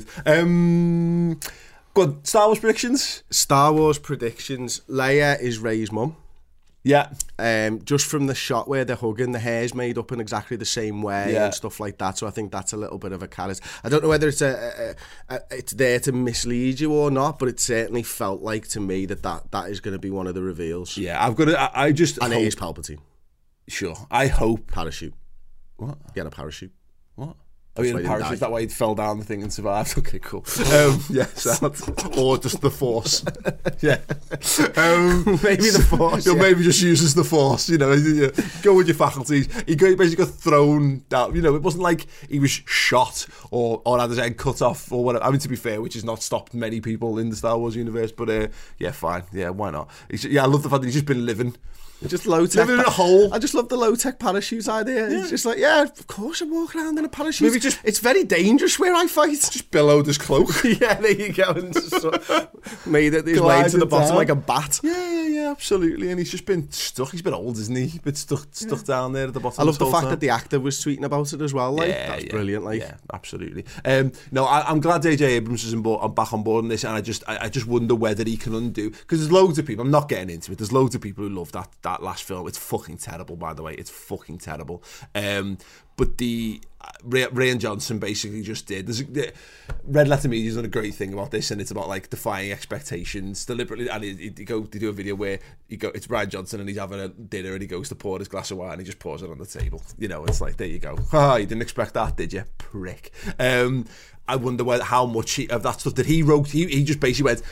Um, good. Star Wars predictions? Star Wars predictions. Leia is Rey's mum. Yeah. Um, just from the shot where they're hugging, the hair's made up in exactly the same way yeah. and stuff like that. So I think that's a little bit of a carrot. I don't know whether it's a, a, a it's there to mislead you or not, but it certainly felt like to me that that, that is going to be one of the reveals. Yeah, I've got to, I, I just and hope, it is Palpatine. Sure, I hope parachute. What? Get a parachute. What? Oh, yeah, the parachute. Is that why he fell down the thing and survived? Okay, cool. Um, yeah, sound. Or just the Force. yeah. Um, maybe the Force. Or yeah. maybe just uses the Force, you know. You go with your faculties. He basically got thrown down. You know, it wasn't like he was shot or, or had his head cut off or whatever. I mean, to be fair, which has not stopped many people in the Star Wars universe. But uh, yeah, fine. Yeah, why not? He's, yeah, I love the fact that he's just been living. Just low tech. Living in a hole. I just love the low tech parachute idea. Yeah. It's just like, yeah, of course I walk around in a parachute. Maybe just it's very dangerous where I fight. Just billowed his cloak. yeah, there you go. And just sort of made it his way to the bottom down. Like a bat. Yeah, yeah, yeah. Yeah, absolutely. And he's just been stuck. He's been old, isn't he? He's been stuck, stuck yeah. down there at the bottom. I love the fact time. that the actor was tweeting about it as well. Like, yeah, that's yeah, brilliant. Like, yeah, absolutely. Um, no, I, I'm glad J J Abrams is on board, I'm back on board on this, and I just, I, I just wonder whether he can undo, because there's loads of people. I'm not getting into it. There's loads of people who love that that last film. It's fucking terrible, by the way. It's fucking terrible. Um, but the uh, Ray, Rian Johnson basically just did. There's a, the, Red Letter Media's done a great thing about this, and it's about like defying expectations deliberately. And he, he, he go, they do a video where he go, it's Rian Johnson, and he's having a dinner, and he goes to pour his glass of wine, and he just pours it on the table. You know, it's like, there you go. Ah, oh, you didn't expect that, did you, prick? Um, I wonder whether, how much he, of that stuff that he wrote. He, he just basically went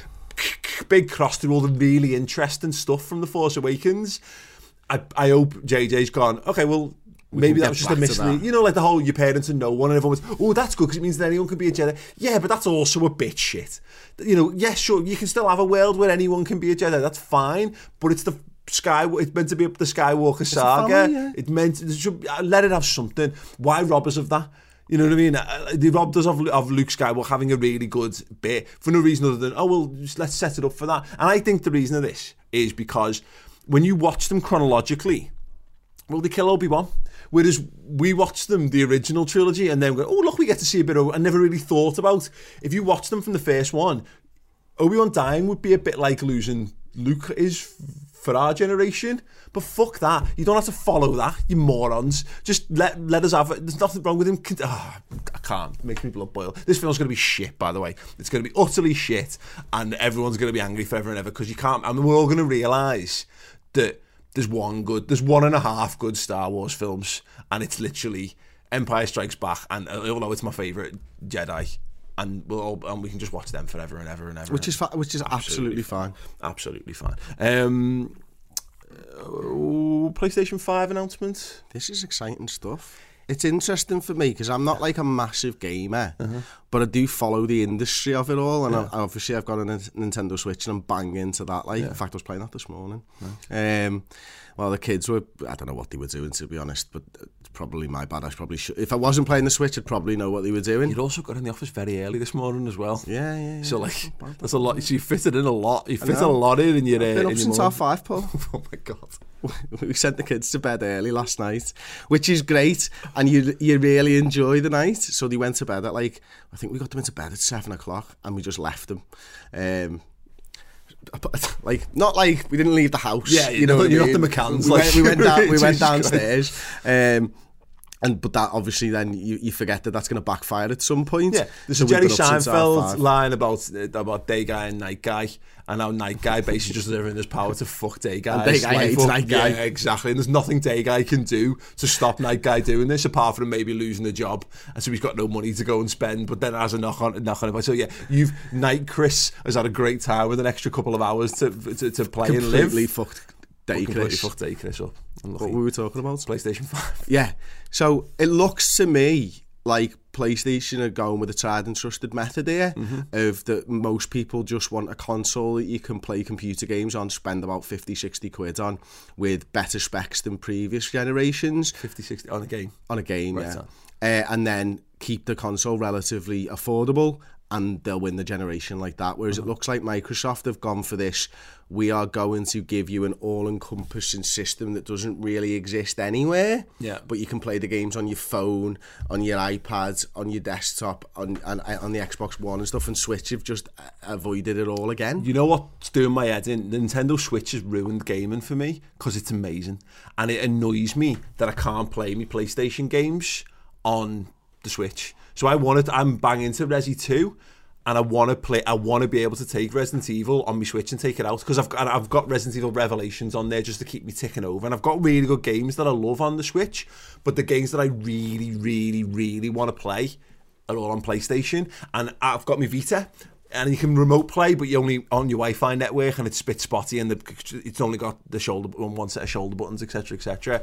big cross through all the really interesting stuff from The Force Awakens. I, I hope J J's gone, okay, well, we maybe that was just a mislead. You know, like the whole your parents and no one, and everyone's, oh, that's good because it means that anyone can be a Jedi. Yeah, but that's also a bit shit. You know, yeah, sure, you can still have a world where anyone can be a Jedi. That's fine, but it's the Sky. It's meant to be the Skywalker it's saga. Family, yeah. It meant it should, let it have something. Why rob us of that? You know what I mean? They robbed us of, of Luke Skywalker having a really good bit for no reason other than, oh, well, just let's set it up for that. And I think the reason of this is because when you watch them chronologically, well, they kill Obi-Wan. Whereas we watched them, the original trilogy, and then go, oh, look, we get to see a bit of... I never really thought about, if you watch them from the first one, Obi-Wan dying would be a bit like losing Luke is for our generation. But fuck that. You don't have to follow that, you morons. Just let let us have it. There's nothing wrong with him. Oh, I can't. It makes me blood boil. This film's going to be shit, by the way. It's going to be utterly shit, and everyone's going to be angry forever and ever because you can't... I mean, we're all going to realise that there's one good, there's one and a half good Star Wars films, and it's literally Empire Strikes Back, and although it's my favourite, Jedi, and we'll all, and we can just watch them forever and ever and ever. Which is fa- which is absolutely, absolutely fine. fine, absolutely fine. Um, uh, PlayStation five announcement. This is exciting stuff. It's interesting for me because I'm not like a massive gamer, uh-huh. but I do follow the industry of it all, and yeah. I, obviously I've got a Nintendo Switch and I'm banging into that. Like, yeah. in fact, I was playing that this morning. Nice. Um, well, the kids were, I don't know what they were doing, to be honest, but it's probably my bad. I probably should. If I wasn't playing the Switch, I'd probably know what they were doing. You'd also got in the office very early this morning as well. Yeah, yeah. yeah. So like, that's a lot. So you fitted in a lot. You fit a lot in, in your. I've been uh, up since half five, Paul. Oh my god. We sent the kids to bed early last night, which is great, and you you really enjoy the night. So they went to bed at like, I think we got them into bed at seven o'clock, and we just left them. Um, like not like we didn't leave the house. Yeah, you know, you're not the McCanns. We, like, went, we went down. We went downstairs. Um, And but that obviously then you, you forget that that's going to backfire at some point. Yeah, there's so a Jerry Seinfeld line about about Day Guy and Night Guy, and how Night Guy basically just living his power to fuck Day Guy. And Day Guy hates up. Night Guy. Yeah, exactly. And there's nothing Day Guy can do to stop Night Guy doing this, apart from maybe losing a job, and so he's got no money to go and spend. But then has a knock on knock on it. So yeah, you've Night Chris has had a great time with an extra couple of hours to to, to play completely and live. Completely fucked. Day completely fucked Day Chris up. What were we talking about? PlayStation five. Yeah. So it looks to me like PlayStation are going with a tried and trusted method here, mm-hmm. of that most people just want a console that you can play computer games on, spend about fifty, sixty quid on, with better specs than previous generations. fifty, sixty on a game? On a game, right, yeah. Uh, and then keep the console relatively affordable, and they'll win the generation like that. Whereas mm-hmm. it looks like Microsoft have gone for this, we are going to give you an all-encompassing system that doesn't really exist anywhere, yeah. but you can play the games on your phone, on your iPad, on your desktop, on and on the Xbox One and stuff, and Switch have just avoided it all again. You know what's doing my head in? The Nintendo Switch has ruined gaming for me because it's amazing, and it annoys me that I can't play my PlayStation games on the Switch. So I wanted, I'm banging into Resi two, and I want to play. I want to be able to take Resident Evil on my Switch and take it out, because I've got I've got Resident Evil Revelations on there just to keep me ticking over, and I've got really good games that I love on the Switch. But the games that I really, really, really want to play are all on PlayStation, and I've got my Vita. And you can remote play, but you only on your Wi-Fi network, and it's a bit spotty, and the, it's only got the shoulder one set of shoulder buttons, et cetera, et cetera.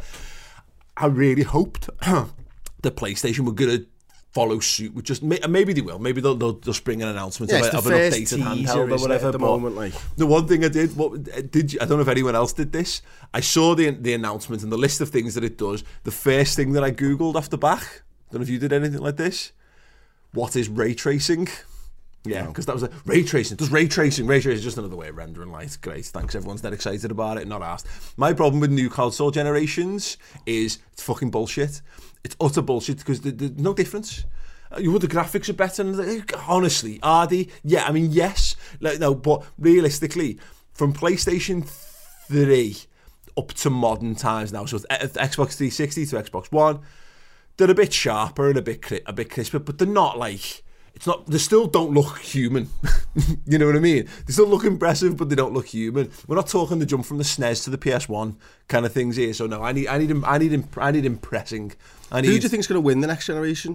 I really hoped the PlayStation were going to follow suit with just, maybe they will, maybe they'll, they'll just bring an announcement yeah, of, of an updated handheld or whatever. At the moment, like. The one thing I did, what did you, I don't know if anyone else did this. I saw the the announcement and the list of things that it does. The first thing that I googled off the back, I don't know if you did anything like this. What is ray tracing? Yeah, because that was a ray tracing. Does ray tracing? Ray tracing is just another way of rendering light. Great, thanks. Everyone's dead excited about it. Not asked. My problem with new console generations is it's fucking bullshit. It's utter bullshit because there's no difference. You the graphics are better. Honestly, are they? Yeah, I mean, yes. Like, no, but realistically, from PlayStation three up to modern times now, so Xbox three sixty to Xbox One, they're a bit sharper and a bit a bit crisper, but they're not like. It's not. They still don't look human. You know what I mean? They still look impressive, but they don't look human. We're not talking the jump from the S N E S to the P S one kind of things here. So no, I need, I need, I need, I need impressing. I need, Who do you think's going to win the next generation?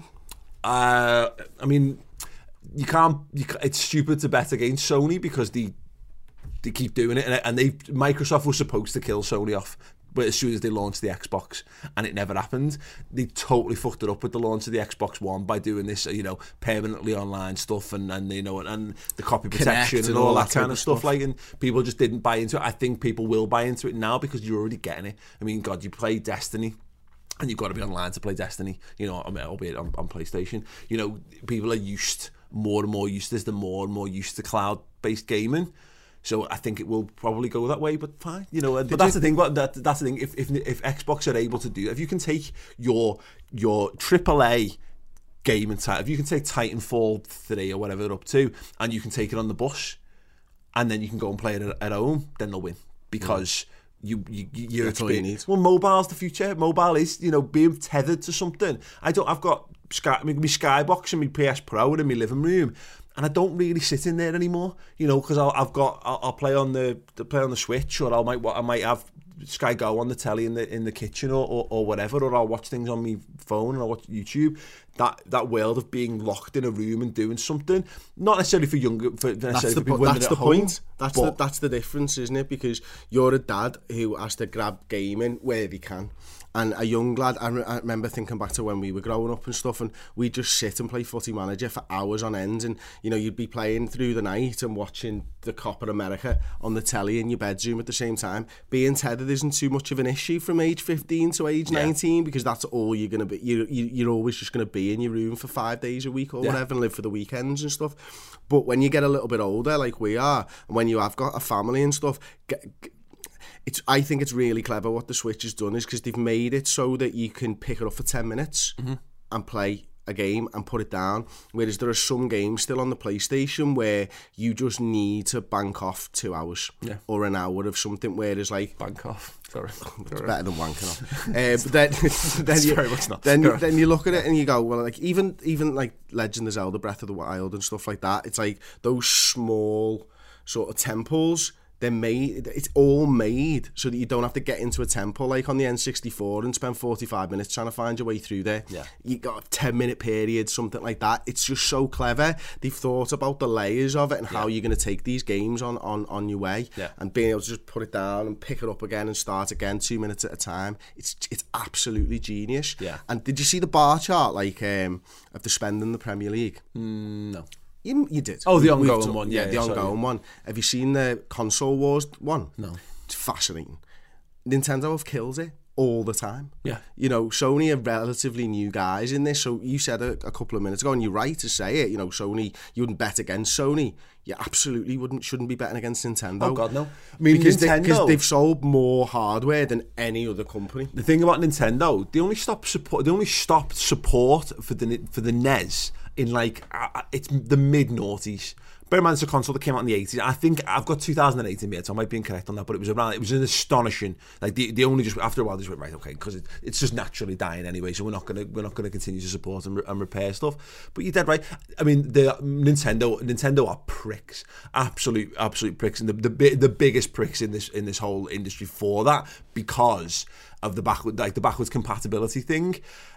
Uh, I mean, you can't, you can't. It's stupid to bet against Sony because they they keep doing it, and, and they Microsoft was supposed to kill Sony off. But as soon as they launched the Xbox, and it never happened, they totally fucked it up with the launch of the Xbox One by doing this, you know, permanently online stuff and, and you know, and, and the copy protection and, and all that, that kind of stuff. stuff. Like, and people just didn't buy into it. I think people will buy into it now because you're already getting it. I mean, God, you play Destiny, and you've got to be online to play Destiny. You know, albeit on, on PlayStation. You know, people are used more and more used to this. They're more and more used to cloud-based gaming. So I think it will probably go that way, but fine, you know. But Did that's you... the thing. But that, that's the thing. If, if if Xbox are able to do, if you can take your your triple A game and if you can take Titanfall three or whatever they're up to, and you can take it on the bus, and then you can go and play it at, at home, then they'll win because yeah. you you you're that's all you need. Well, mobile's the future. Mobile is, you know, being tethered to something. I don't. I've got Sky, my Skybox and my P S Pro in my living room. And I don't really sit in there anymore, you know, because I've got I'll, I'll play on the play on the Switch, or I might I might have Sky Go on the telly in the in the kitchen, or, or, or whatever, or I'll watch things on my phone and I'll watch YouTube. That that world of being locked in a room and doing something, not necessarily for younger, for necessarily that's the, for people that's at the home, point. That's the that's the difference, isn't it? Because you're a dad who has to grab gaming where he can. And a young lad, I, re- I remember thinking back to when we were growing up and stuff, and we'd just sit and play Footy Manager for hours on end, and you know, you'd be playing through the night and watching the Copa America on the telly in your bedroom at the same time. Being tethered isn't too much of an issue from age fifteen to age yeah. nineteen, because that's all you're going to be. You, you, you're always just going to be in your room for five days a week or yeah. whatever, and live for the weekends and stuff. But when you get a little bit older, like we are, and when you have got a family and stuff, get, get, It's, I think it's really clever what the Switch has done, is because they've made it so that you can pick it up for ten minutes mm-hmm. and play a game and put it down, whereas there are some games still on the PlayStation where you just need to bank off two hours yeah. or an hour of something, whereas like bank off sorry it's better than wanking off uh, but then then, you, very much not. then, then you look at it and you go, well, like even even like Legend of Zelda Breath of the Wild and stuff like that, it's like those small sort of temples. They're made, it's all made so that you don't have to get into a temple like on the N sixty-four and spend forty-five minutes trying to find your way through there. Yeah. You got a ten minute period, something like that. It's just so clever. They've thought about the layers of it and yeah. how you're going to take these games on, on, on your way yeah. and being able to just put it down and pick it up again and start again two minutes at a time. It's it's absolutely genius. Yeah. And did you see the bar chart like um, of the spend in the Premier League? Mm, no. You, you did. Oh, the ongoing done, one. Yeah, yeah the yeah, ongoing sorry. one. Have you seen the Console Wars one? No. It's fascinating. Nintendo have killed it all the time. Yeah. You know, Sony are relatively new guys in this. So you said a, a couple of minutes ago, and you're right to say it. You know, Sony, you wouldn't bet against Sony. You absolutely wouldn't, shouldn't be betting against Nintendo. Oh God, no. I mean, because Nintendo, they, they've sold more hardware than any other company. The thing about Nintendo, they only stopped support. They only stopped support for the for the N E S in like uh, it's the mid noughties. Bear in mind, it's a console that came out in the eighties. I think I've got two thousand eight in me, so I might be incorrect on that, but it was around. It was an astonishing. Like the the only just after a while, they just went right, okay, because it, it's just naturally dying anyway. So we're not gonna we're not gonna continue to support and, re- and repair stuff. But you're dead right. I mean, the Nintendo Nintendo are pricks, absolute absolute pricks, and the the the biggest pricks in this in this whole industry for that, because of the backward, like the backwards compatibility thing,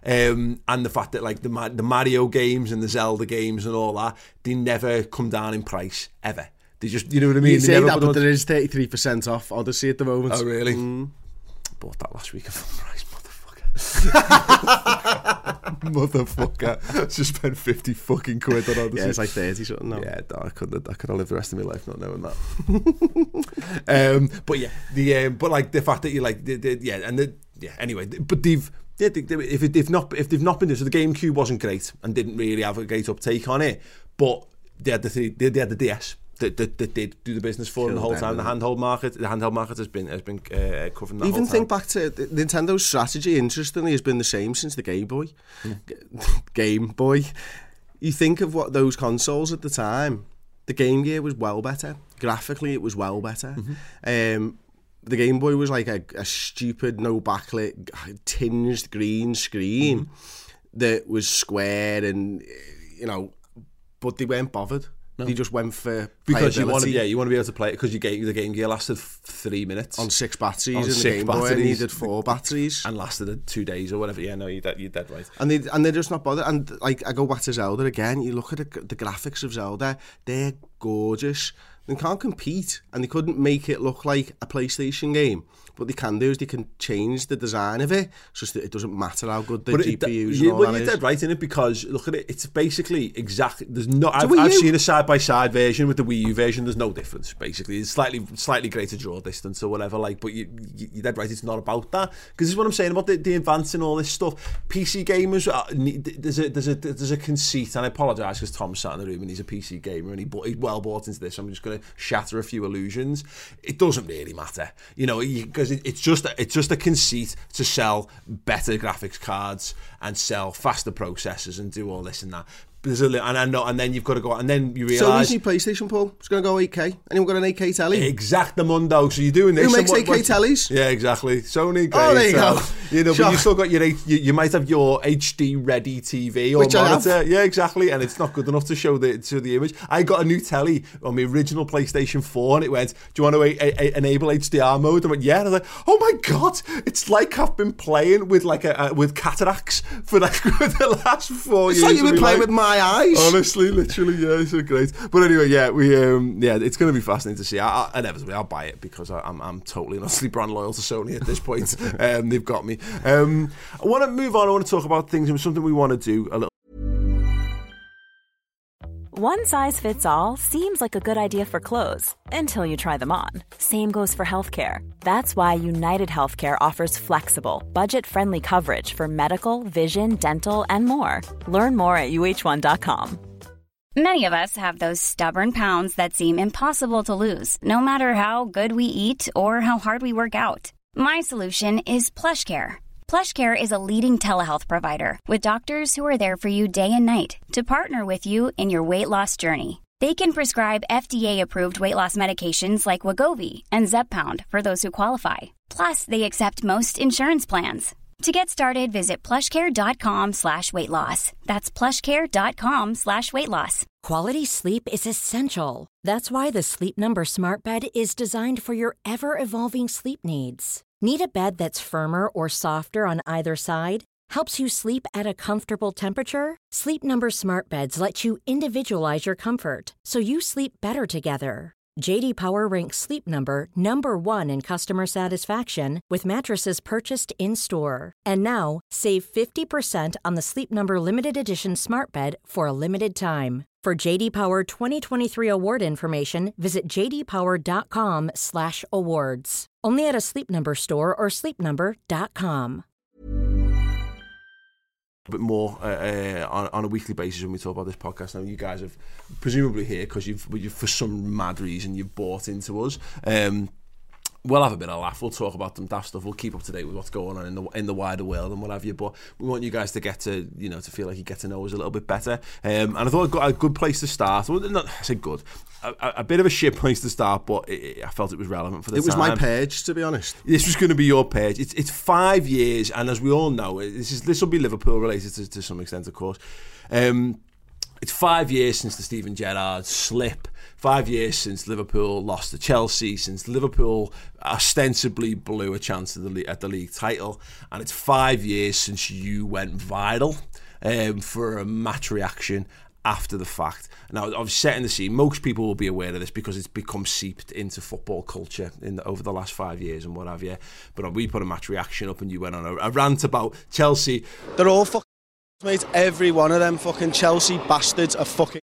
um, and the fact that like the the Mario games and the Zelda games and all that, they never come down in price ever. They just, you know what I mean? You they say never that, but there is thirty-three percent off Odyssey at the moment. Oh really? Mm. Bought that last week at full price, motherfucker. Motherfucker. Just spent fifty fucking quid on Odyssey. Yeah, it's like thirty something now. Yeah, no, I couldn't. I could have lived the rest of my life not knowing that. um, but yeah, the um, but like the fact that you like, the, the, yeah, and the yeah. Anyway, but they've. Yeah, they, they, if it, if not if they've not been there, so the GameCube wasn't great and didn't really have a great uptake on it, but they had the three, they, they had the D S that, that, that did do the business for them the whole time. The handheld market, the handheld market has been has been uh, covering that. Even whole time. think back to Nintendo's strategy. Interestingly, has been the same since the Game Boy. Mm. Game Boy. You think of what those consoles at the time. The Game Gear was well better. Graphically, it was well better. Mm-hmm. Um, the Game Boy was like a, a stupid, no backlit, tinged green screen mm-hmm. that was square and, you know, but they weren't bothered. No. They just went for because you want to, yeah, you want to be able to play it because you get the Game Gear lasted three minutes on six batteries, on and six the Game batteries. Boy needed four batteries and lasted two days or whatever. Yeah, no, you're dead, you're dead right. And they and they're just not bothered. And like I go back to Zelda again. You look at the, the graphics of Zelda; they're gorgeous. They can't compete, and they couldn't make it look like a PlayStation game. What they can do is they can change the design of it, so that it doesn't matter how good the but G P Us it, and yeah, all well, that you're is. Dead right in it because look at it. It's basically exactly. There's no. I've, I've seen a side by side version with the Wii U version. There's no difference. Basically, it's slightly slightly greater draw distance or whatever. Like, but you, you you're dead right. It's not about that because this is what I'm saying about the, the advancing all this stuff. P C gamers, uh, there's a there's a there's a conceit, and I apologise because Tom's sat in the room and he's a P C gamer and he he's well bought into this. So I'm just going to shatter a few illusions. It doesn't really matter, you know, because it, it's just it's just a conceit to sell better graphics cards and sell faster processors and do all this and that. There's a little, and I know, and then you've got to go, and then you realise. So, new PlayStation, Paul, it's going to go eight K. Anyone got an eight K telly? Exactamundo. So you're doing this. Who makes what, eight K what, tellies? Yeah, exactly. Sony. Oh, there you tell. go. You know, sure. but you still got your you, you might have your H D ready T V or Which monitor. I have. Yeah, exactly, and it's not good enough to show the show the image. I got a new telly on my original PlayStation four, and it went, "Do you want to a, a, enable H D R mode?" I went, "Yeah." And I was like, "Oh my god, it's like I've been playing with like a, a with cataracts for like the last four it's years." It's like you've been playing life. with my eyes. Honestly. Literally, yeah, it's so great. But anyway, yeah, we, um, yeah, it's going to be fascinating to see. I, I, inevitably, I'll buy it because I, I'm, I'm totally and utterly brand loyal to Sony at this point. um, they've got me. Um, I want to move on. I want to talk about things and something we want to do a little. One size fits all seems like a good idea for clothes until you try them on. Same goes for healthcare. That's why United Healthcare offers flexible, budget-friendly coverage for medical, vision, dental, and more. Learn more at U H one dot com. Many of us have those stubborn pounds that seem impossible to lose, no matter how good we eat or how hard we work out. My solution is PlushCare. PlushCare is a leading telehealth provider with doctors who are there for you day and night to partner with you in your weight loss journey. They can prescribe F D A-approved weight loss medications like Wegovy and Zepbound for those who qualify. Plus, they accept most insurance plans. To get started, visit plushcare.com slash weight loss. That's plushcare.com slash weight loss. Quality sleep is essential. That's why the Sleep Number Smart Bed is designed for your ever-evolving sleep needs. Need a bed that's firmer or softer on either side? Helps you sleep at a comfortable temperature? Sleep Number Smart Beds let you individualize your comfort, so you sleep better together. J D Power ranks Sleep Number number one in customer satisfaction with mattresses purchased in-store. And now, save fifty percent on the Sleep Number Limited Edition Smart Bed for a limited time. For J D Power twenty twenty-three award information, visit jdpower.com slash awards. Only at a Sleep Number store or sleep number dot com. A bit more uh, uh, on, on a weekly basis when we talk about this podcast. Now, you guys have presumably here because you've, you've, for some mad reason, you've bought into us. Um, We'll have a bit of a laugh. We'll talk about some daft stuff. We'll keep up to date with what's going on in the in the wider world and what have you. But we want you guys to get to, you know, to feel like you get to know us a little bit better. Um, and I thought I'd got a good place to start. Well, not, I said good. A, a bit of a shit place to start, but it, it, I felt it was relevant for the time. It was time. my page, to be honest. This was going to be your page. It's it's five years, and as we all know, this is this will be Liverpool related to, to some extent, of course. Um, it's five years since the Steven Gerrard slip. Five years since Liverpool lost to Chelsea, since Liverpool ostensibly blew a chance at the, at the league title, and it's five years since you went viral um, for a match reaction after the fact. Now, I've set in the scene. Most people will be aware of this because it's become seeped into football culture in the, over the last five years and what have you. But we put a match reaction up, and you went on a, a rant about Chelsea. They're all fucking mate. Every one of them fucking Chelsea bastards are fucking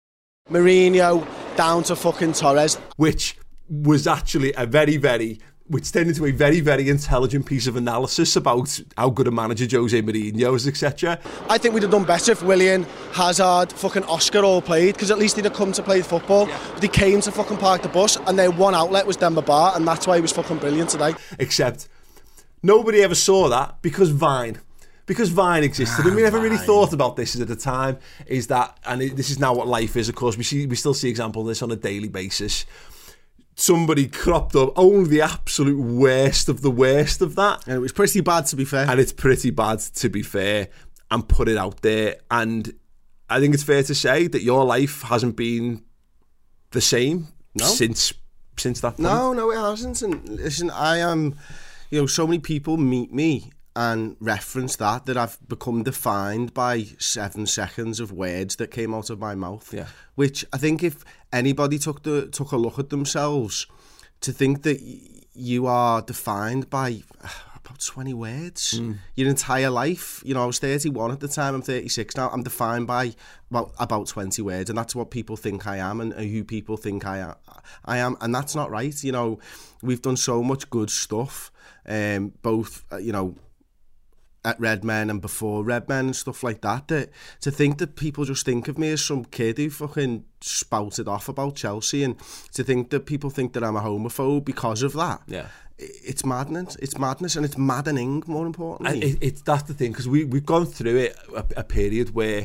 Mourinho down to fucking Torres, which was actually a very, very which turned into a very, very intelligent piece of analysis about how good a manager Jose Mourinho is, et cetera. I think we'd have done better if Willian, Hazard, fucking Oscar all played, because at least they'd have come to play football. Yeah. But they came to fucking park the bus, and their one outlet was Demba Ba, and that's why he was fucking brilliant today. Except nobody ever saw that because Vine. Because Vine existed, and we never really thought about this at the time, is that, and it, this is now what life is, of course, we see, we still see examples of this on a daily basis. Somebody cropped up only the absolute worst of the worst of that. And it was pretty bad, to be fair. And it's pretty bad, to be fair, and put it out there. And I think it's fair to say that your life hasn't been the same no. since since that point. No, no, it hasn't. And listen, I am, you know, so many people meet me and reference that, that I've become defined by seven seconds of words that came out of my mouth. Yeah. Which I think if anybody took the took a look at themselves, to think that y- you are defined by uh, about twenty words, mm. your entire life. You know, I was thirty-one at the time, I'm thirty-six now, I'm defined by about, about twenty words, and that's what people think I am, and, and who people think I am, I am, and that's not right. You know, we've done so much good stuff, um, both, uh, you know, at Redmen and before Redmen and stuff like that, that to think that people just think of me as some kid who fucking spouted off about Chelsea, and to think that people think that I'm a homophobe because of that, yeah, it's madness. It's madness, and it's maddening, more importantly. And it, it's that's the thing, because we, we've gone through it a, a period where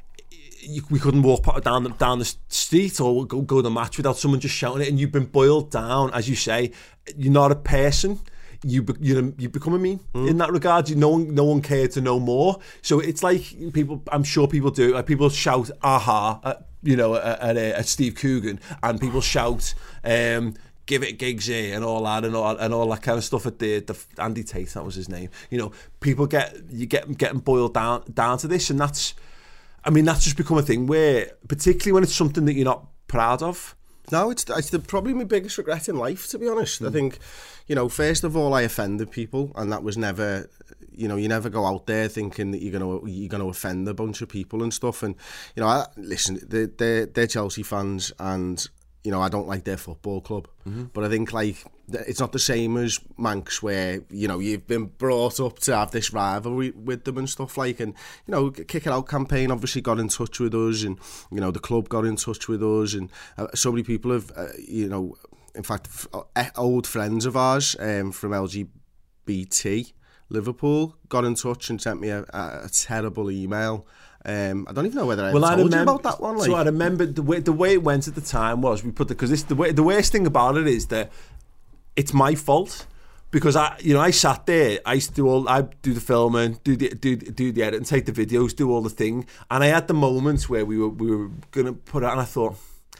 you, we couldn't walk down the, down the street or go, go to the match without someone just shouting it, and you've been boiled down, as you say. You're not a person. You be, you you become a meme mm. in that regard. You, no one no one cared to know more. So it's like people. I'm sure people do. Like people shout "aha" at, you know at, at, at Steve Coogan, and people shout um, "give it Giggsy" and all that and all and all that kind of stuff at the, the Andy Tate, that was his name. You know, people get you get getting boiled down down to this, and that's. I mean, that's just become a thing where, particularly when it's something that you're not proud of. No, it's it's the, probably my biggest regret in life, to be honest. Mm. I think, you know, first of all, I offended people, and that was never, you know, you never go out there thinking that you're gonna you're gonna offend a bunch of people and stuff. And you know, I, listen, they're, they're they're Chelsea fans, and you know, I don't like their football club, mm-hmm. but I think like it's not the same as Manx, where you know you've been brought up to have this rivalry with them and stuff like. And you know, Kick It Out campaign obviously got in touch with us, and you know the club got in touch with us, and uh, so many people have, uh, you know, in fact, f- old friends of ours um, from L G B T Liverpool got in touch and sent me a, a, a terrible email. Um, I don't even know whether I well, told I remember, you about that one. Like. So I remember the way the way it went at the time was we put the because this the way the worst thing about it is that it's my fault, because I you know I sat there, I used to do all I do the filming, do the do do the editing, take the videos, do all the thing, and I had the moments where we were we were gonna put it, and I thought,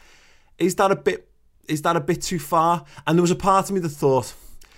is that a bit is that a bit too far? And there was a part of me that thought,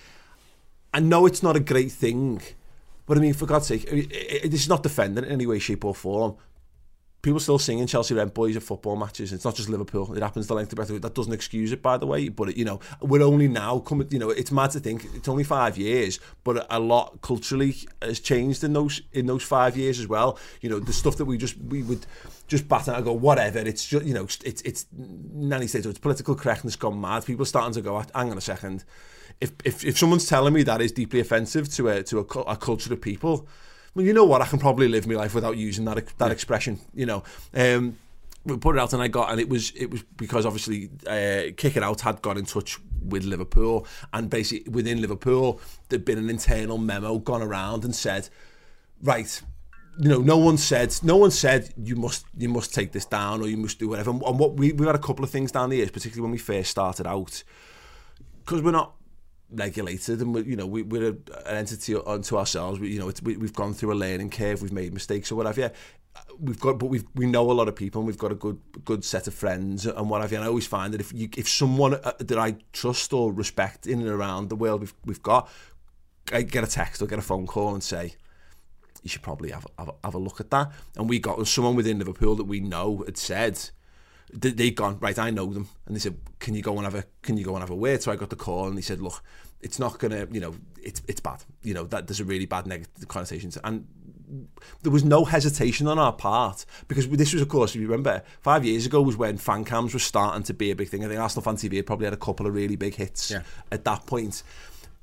I know it's not a great thing. But I mean, for God's sake, it, it, this is not defending it in any way, shape or form. People still singing Chelsea Red Boys at football matches. It's not just Liverpool. It happens the length of breath. That doesn't excuse it, by the way. But, it, you know, we're only now coming, you know, it's mad to think it's only five years, but a lot culturally has changed in those in those five years as well. You know, the stuff that we just, we would just bat out and go, whatever. It's just, you know, it's, it's, Nanny says, it's political correctness gone mad. People are starting to go, hang on a second. If, if if someone's telling me that is deeply offensive to a to a, a culture of people, well, you know what? I can probably live my life without using that that yeah. expression. You know, um, we put it out, and I got, and it was it was because obviously uh, Kick It Out had got in touch with Liverpool, and basically within Liverpool there'd been an internal memo gone around and said, right, you know, no one said no one said you must you must take this down or you must do whatever. And what we we had a couple of things down the years, particularly when we first started out, because we're not regulated, and we, you know, we, we're a, an entity unto ourselves. We, you know, it's, we, we've gone through a learning curve. We've made mistakes or whatever. Yeah, we've got, but we we know a lot of people, and we've got a good good set of friends and whatever. And I always find that if you, if someone that I trust or respect in and around the world we've we've got, I get a text or get a phone call and say, you should probably have have, have a look at that. And we got someone within Liverpool that we know had said. They'd gone, right, I know them, and they said, can you go and have a can you go and have a word? So I got the call, and he said, look, it's not gonna, you know, it's it's bad, you know, that there's a really bad negative connotation, and there was no hesitation on our part, because this was, of course, if you remember, five years ago was when fan cams were starting to be a big thing. I think Arsenal Fan T V had probably had a couple of really big hits yeah. at that point.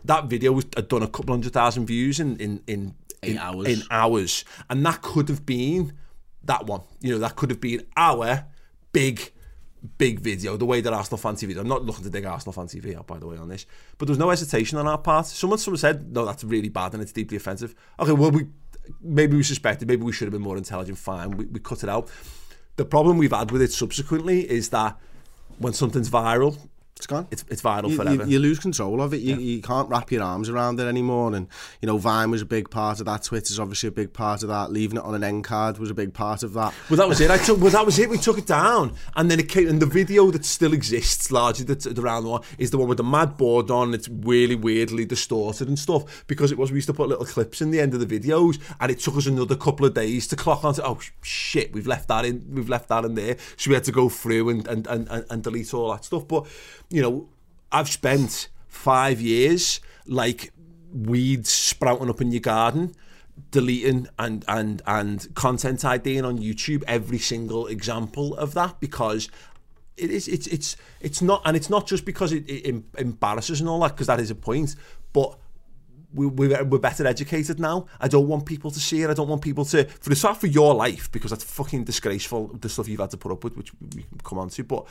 that video was, had done a couple hundred thousand views in in in, Eight in hours. in hours, and that could have been that one. You know, that could have been our big. Big video, the way that Arsenal Fan T V. I'm not looking to dig Arsenal Fan T V out, by the way, on this, but there was no hesitation on our part. Someone, someone said, "No, that's really bad and it's deeply offensive." Okay, well, we maybe we suspected, maybe we should have been more intelligent. Fine, we, we cut it out. The problem we've had with it subsequently is that when something's viral, it's gone. It's, it's viral you, forever. You, you lose control of it. You, yeah. you can't wrap your arms around it anymore. And, you know, Vine was a big part of that. Twitter's obviously a big part of that. Leaving it on an end card was a big part of that. Well, that was it. I took. Well, that was it. We took it down, and then it came. And the video that still exists, largely that's around the one, is the one with the mad board on. It's really weirdly distorted and stuff because it was. We used to put little clips in the end of the videos, and it took us another couple of days to clock on to. Oh shit, we've left that in. We've left that in there. So we had to go through and and and, and delete all that stuff. But you know. I've spent five years like weeds sprouting up in your garden, deleting and and and content IDing on YouTube every single example of that because it is it's it's it's not and it's not just because it, it embarrasses and all that because that is a point, but we, we're, we're better educated now. I don't want people to see it. I don't want people to for it's not for your life because that's fucking disgraceful the stuff you've had to put up with, which we can come on to, but.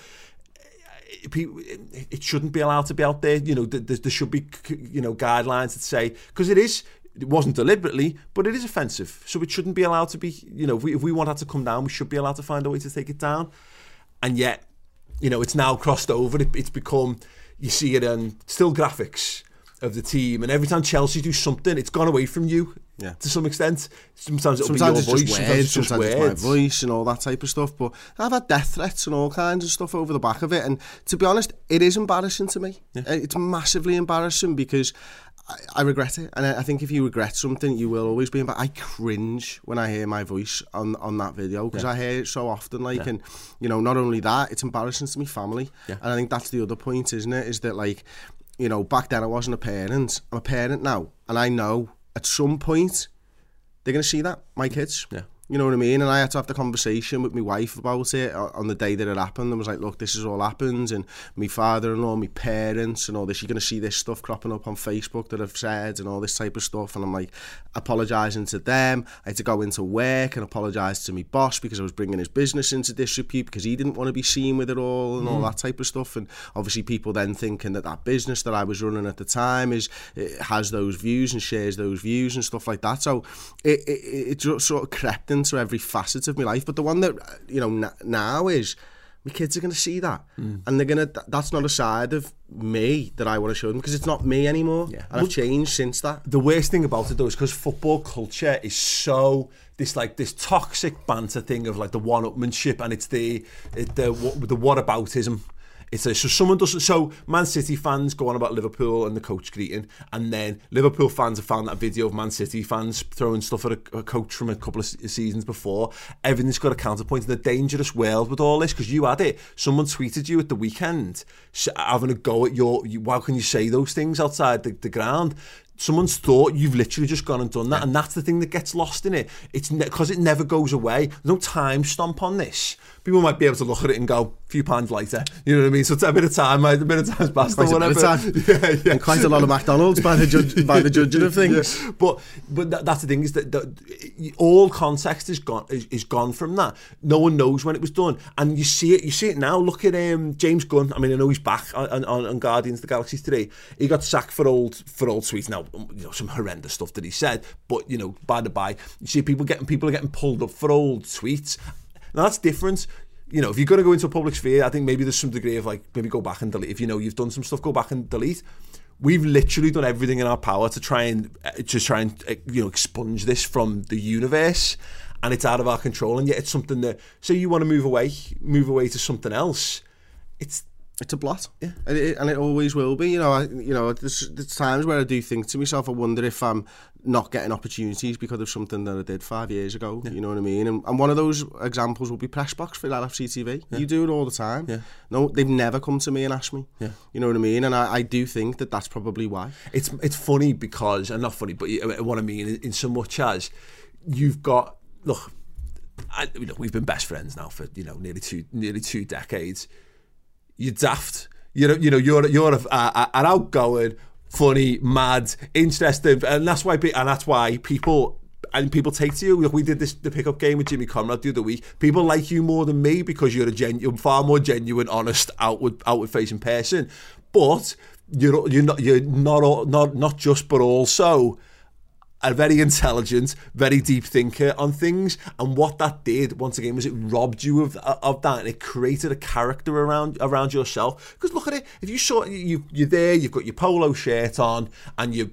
It shouldn't be allowed to be out there. You know, there, there should be, you know, guidelines that say because it is. It wasn't deliberately, but it is offensive. So it shouldn't be allowed to be. You know, if we, if we want that to come down, we should be allowed to find a way to take it down. And yet, you know, it's now crossed over. It, it's become. You see it in still graphics of the team, and every time Chelsea do something, it's gone away from you. Yeah. To some extent, sometimes it'll sometimes be your it's voice, just sometimes words, it's just sometimes words. it's my voice and all that type of stuff. But I've had death threats and all kinds of stuff over the back of it. And to be honest, it is embarrassing to me. Yeah. It's massively embarrassing because I, I regret it. And I think if you regret something, you will always be embarrassed. I cringe when I hear my voice on on that video because yeah. I hear it so often. Like, yeah. and you know, not only that, it's embarrassing to my family. Yeah. And I think that's the other point, isn't it? Is that like, you know, back then I wasn't a parent. I'm a parent now, and I know at some point. They're going to see that, my kids. Yeah. You know what I mean? And I had to have the conversation with my wife about it on the day that it happened. And was like, look, this is all happened. And my father-in-law, my parents and all this, you're going to see this stuff cropping up on Facebook that I've said and all this type of stuff. And I'm like, apologising to them. I had to go into work and apologise to my boss because I was bringing his business into disrepute because he didn't want to be seen with it all and mm. all that type of stuff. And obviously people then thinking that that business that I was running at the time is it has those views and shares those views and stuff like that. So it, it, it just sort of crept into every facet of my life. But the one that, you know, n- now is my kids are going to see that mm. and they're going to, that's not a side of me that I want to show them because it's not me anymore. Yeah. And well, I've changed since that. The worst thing about it though is because football culture is so this like this toxic banter thing of like the one-upmanship and it's the it, the the whataboutism. It's a, so someone doesn't. So Man City fans go on about Liverpool and the coach greeting, and then Liverpool fans have found that video of Man City fans throwing stuff at a, a coach from a couple of seasons before. Everything's got a counterpoint. In a dangerous world with all this because you had it. Someone tweeted you at the weekend having a go at your. You, how can you say those things outside the, the ground? Someone's thought you've literally just gone and done that, yeah. and that's the thing that gets lost in it. It's because ne- it never goes away. There's no time stamp on this. People might be able to look at it and go, a few pounds later. You know what I mean? So it's a bit of time, a bit of time's passed or whatever. Time. Yeah, yeah. And quite a lot of McDonald's by the judge, by the judging of things. Yeah. But but that, that's the thing is that, that all context is gone is, is gone from that. No one knows when it was done, and you see it. You see it now. Look at um, James Gunn. I mean, I know he's back on, on, on Guardians of the Galaxy today. He got sacked for old for old tweets. Now, you know, some horrendous stuff that he said, but you know, by the by, you see people getting people are getting pulled up for old tweets. Now that's different. You know, if you're going to go into a public sphere, I think maybe there's some degree of like, maybe go back and delete. If you know you've done some stuff, go back and delete. We've literally done everything in our power to try and just try and you know expunge this from the universe, and it's out of our control. And yet it's something that, so you want to move away, move away to something else. It's It's a blot, yeah, and it, and it always will be. You know, I, you know, there's, there's times where I do think to myself, I wonder if I'm not getting opportunities because of something that I did five years ago. Yeah. You know what I mean? And, and one of those examples will be Pressbox for L F C T V. Yeah. You do it all the time. Yeah. No, they've never come to me and asked me. Yeah. You know what I mean? And I, I do think that that's probably why. It's it's funny because, and not funny, but what I mean in, in so much as you've got look, I, you know, we've been best friends now for you know nearly two nearly two decades. You're daft. You know, you know, you're you're a, a, an outgoing, funny, mad, interesting, and that's why and that's why people. And people take to you. Like we did this the pickup game with Jimmy Conrad the other week. People like you more than me because you're a gen, you're far more genuine, honest, outward outward facing person. But you're you're not you're not all, not not just, but also a very intelligent, very deep thinker on things. And what that did once again was it robbed you of of that, and it created a character around around yourself. Because look at it, if you saw you you're there, you've got your polo shirt on, and you.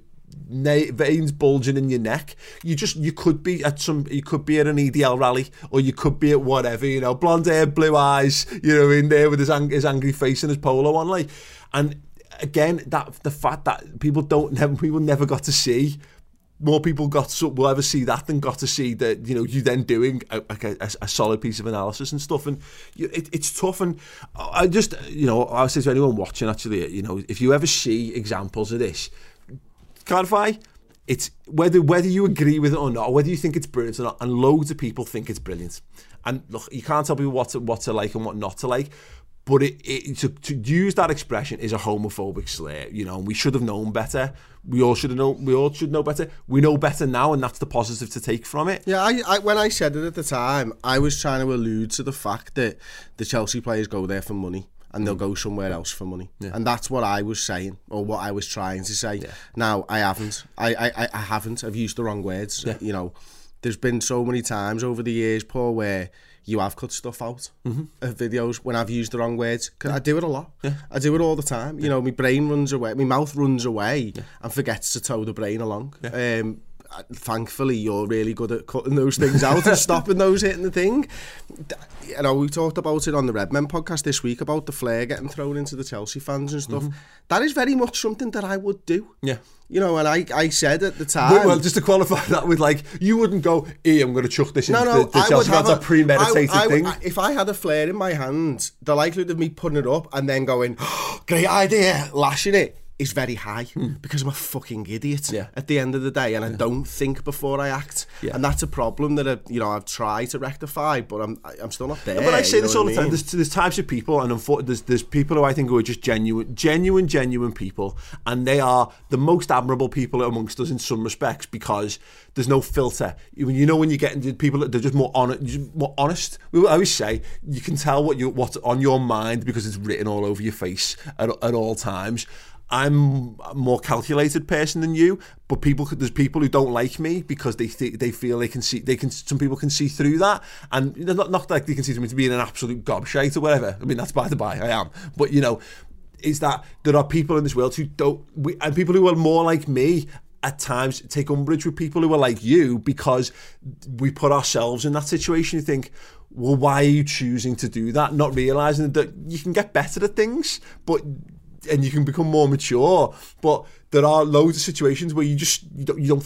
Veins bulging in your neck. You just you could be at some you could be at an E D L rally, or you could be at whatever, you know, blonde hair, blue eyes, you know, in there with his ang- his angry face and his polo on, like. And again, that the fact that people don't never people never got to see. More people got to, will ever see that than got to see that, you know, you then doing a, a, a solid piece of analysis and stuff, and you, it, it's tough. And I just, you know, I would say to anyone watching, actually, you know, if you ever see examples of this. Clarify, it's whether whether you agree with it or not, or whether you think it's brilliant or not, and loads of people think it's brilliant. And look, you can't tell people what to, what to like and what not to like, but it, it to, to use that expression is a homophobic slur, you know, and we should have known better. We all should have known. We all should know better. We know better now, and that's the positive to take from it. Yeah, I, I when I said it at the time, I was trying to allude to the fact that the Chelsea players go there for money. And they'll go somewhere else for money. Yeah. And that's what I was saying, or what I was trying to say. Yeah. Now, I haven't. I, I, I haven't. I've used the wrong words. Yeah. You know, there's been so many times over the years, Paul, where you have cut stuff out mm-hmm. of videos when I've used the wrong words. Cause I do it a lot. Yeah. I do it all the time. You know, my brain runs away, my mouth runs away yeah. and forgets to tow the brain along. Yeah. Um, thankfully you're really good at cutting those things out and stopping those hitting the thing. You know, we talked about it on the Redmen podcast this week about the flare getting thrown into the Chelsea fans and stuff. Mm-hmm. That is very much something that I would do. Yeah. You know, and I, I said at the time... Well, well, just to qualify that with, like, you wouldn't go, hey, I'm going to chuck this into no, no, the, the Chelsea fans, a, a premeditated I, I, thing. I, if I had a flare in my hand, the likelihood of me putting it up and then going, oh, great idea, lashing it, is very high mm. because I'm a fucking idiot yeah. at the end of the day, and I yeah. don't think before I act, yeah. and that's a problem that I, you know I've tried to rectify, but I'm I'm still not there. Yeah, but I say this all the time. There's, there's types of people, and there's there's people who I think who are just genuine, genuine, genuine people, and they are the most admirable people amongst us in some respects because there's no filter. When you know when you get into people, they're just more honest. Just more honest. We always say you can tell what you what's on your mind because it's written all over your face at, at all times. I'm a more calculated person than you, but people there's people who don't like me because they th- they feel they can see they can some people can see through that, and not not like they can see me to being an absolute gobshite or whatever. I mean, that's by the by, I am, but you know, is that there are people in this world who don't we, and people who are more like me at times take umbrage with people who are like you because we put ourselves in that situation. You think, well, why are you choosing to do that? Not realising that you can get better at things, but and you can become more mature, but there are loads of situations where you just you don't, you don't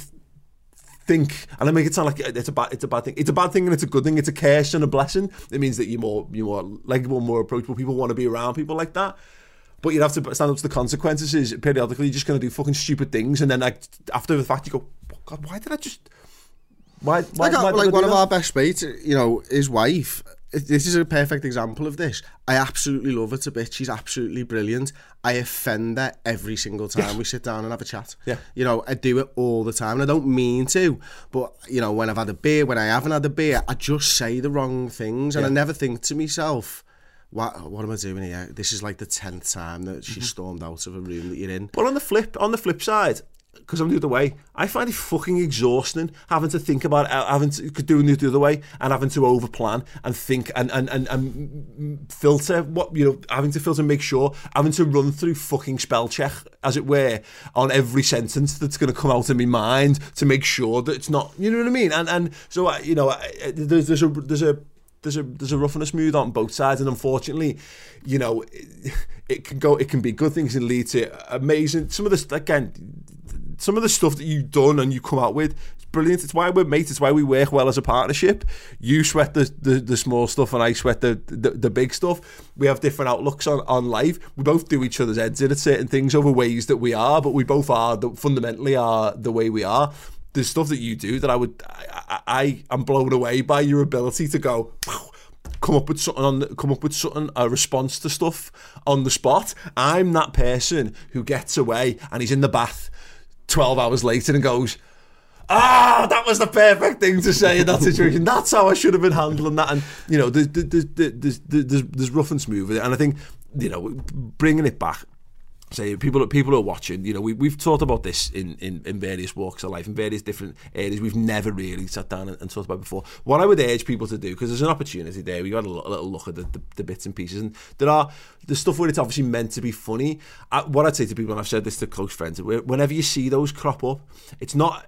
think, and I make it sound like it's a bad it's a bad thing. It's a bad thing and it's a good thing. It's a curse and a blessing. It means that you're more you're more likable, more approachable. People want to be around people like that. But you have to stand up to the consequences. Is periodically you're just going to do fucking stupid things, and then like after the fact you go, oh God, why did I just why? why like why like did one I of that? our best mates, you know, his wife. This is a perfect example of this. I absolutely love her to bits. She's absolutely brilliant. I offend her every single time yeah. we sit down and have a chat. Yeah. You know, I do it all the time, and I don't mean to, but, you know, when I've had a beer, when I haven't had a beer, I just say the wrong things, and yeah. I never think to myself, what, what am I doing here? This is like the tenth time that she mm-hmm. stormed out of a room that you're in. But on the flip, on the flip side, because I'm the other way, I find it fucking exhausting having to think about it, having to doing it the other way and having to overplan and think and, and, and, and filter what, you know, having to filter and make sure, having to run through fucking spell check, as it were, on every sentence that's going to come out of my mind to make sure that it's not, you know what I mean? And and so, you know, there's, there's a, there's a, There's a there's a roughness mood on both sides, and unfortunately, you know, it, it can go. It can be good things and lead to amazing. Some of this again, some of the stuff that you've done and you come out with, it's brilliant. It's why we're mates. It's why we work well as a partnership. You sweat the the, the small stuff, and I sweat the, the the big stuff. We have different outlooks on, on life. We both do each other's heads in at certain things over ways that we are, but we both are the, fundamentally are the way we are. There's stuff that you do that I would, I, I, I am blown away by your ability to go, come up with something on the, come up with something a response to stuff on the spot. I'm that person who gets away and he's in the bath twelve hours later and goes, ah, that was the perfect thing to say in that situation. That's how I should have been handling that. And, you know, there's, there's, there's, there's, there's rough and smooth with it. And I think, you know, bringing it back, say people people are watching, you know, we, we've talked about this in, in, in various walks of life, in various different areas we've never really sat down and, and talked about before. What I would urge people to do, because there's an opportunity there, we got a, a little look at the, the, the bits and pieces, and there are the stuff where it's obviously meant to be funny. I, what I'd say to people, and I've said this to close friends, whenever you see those crop up, it's not...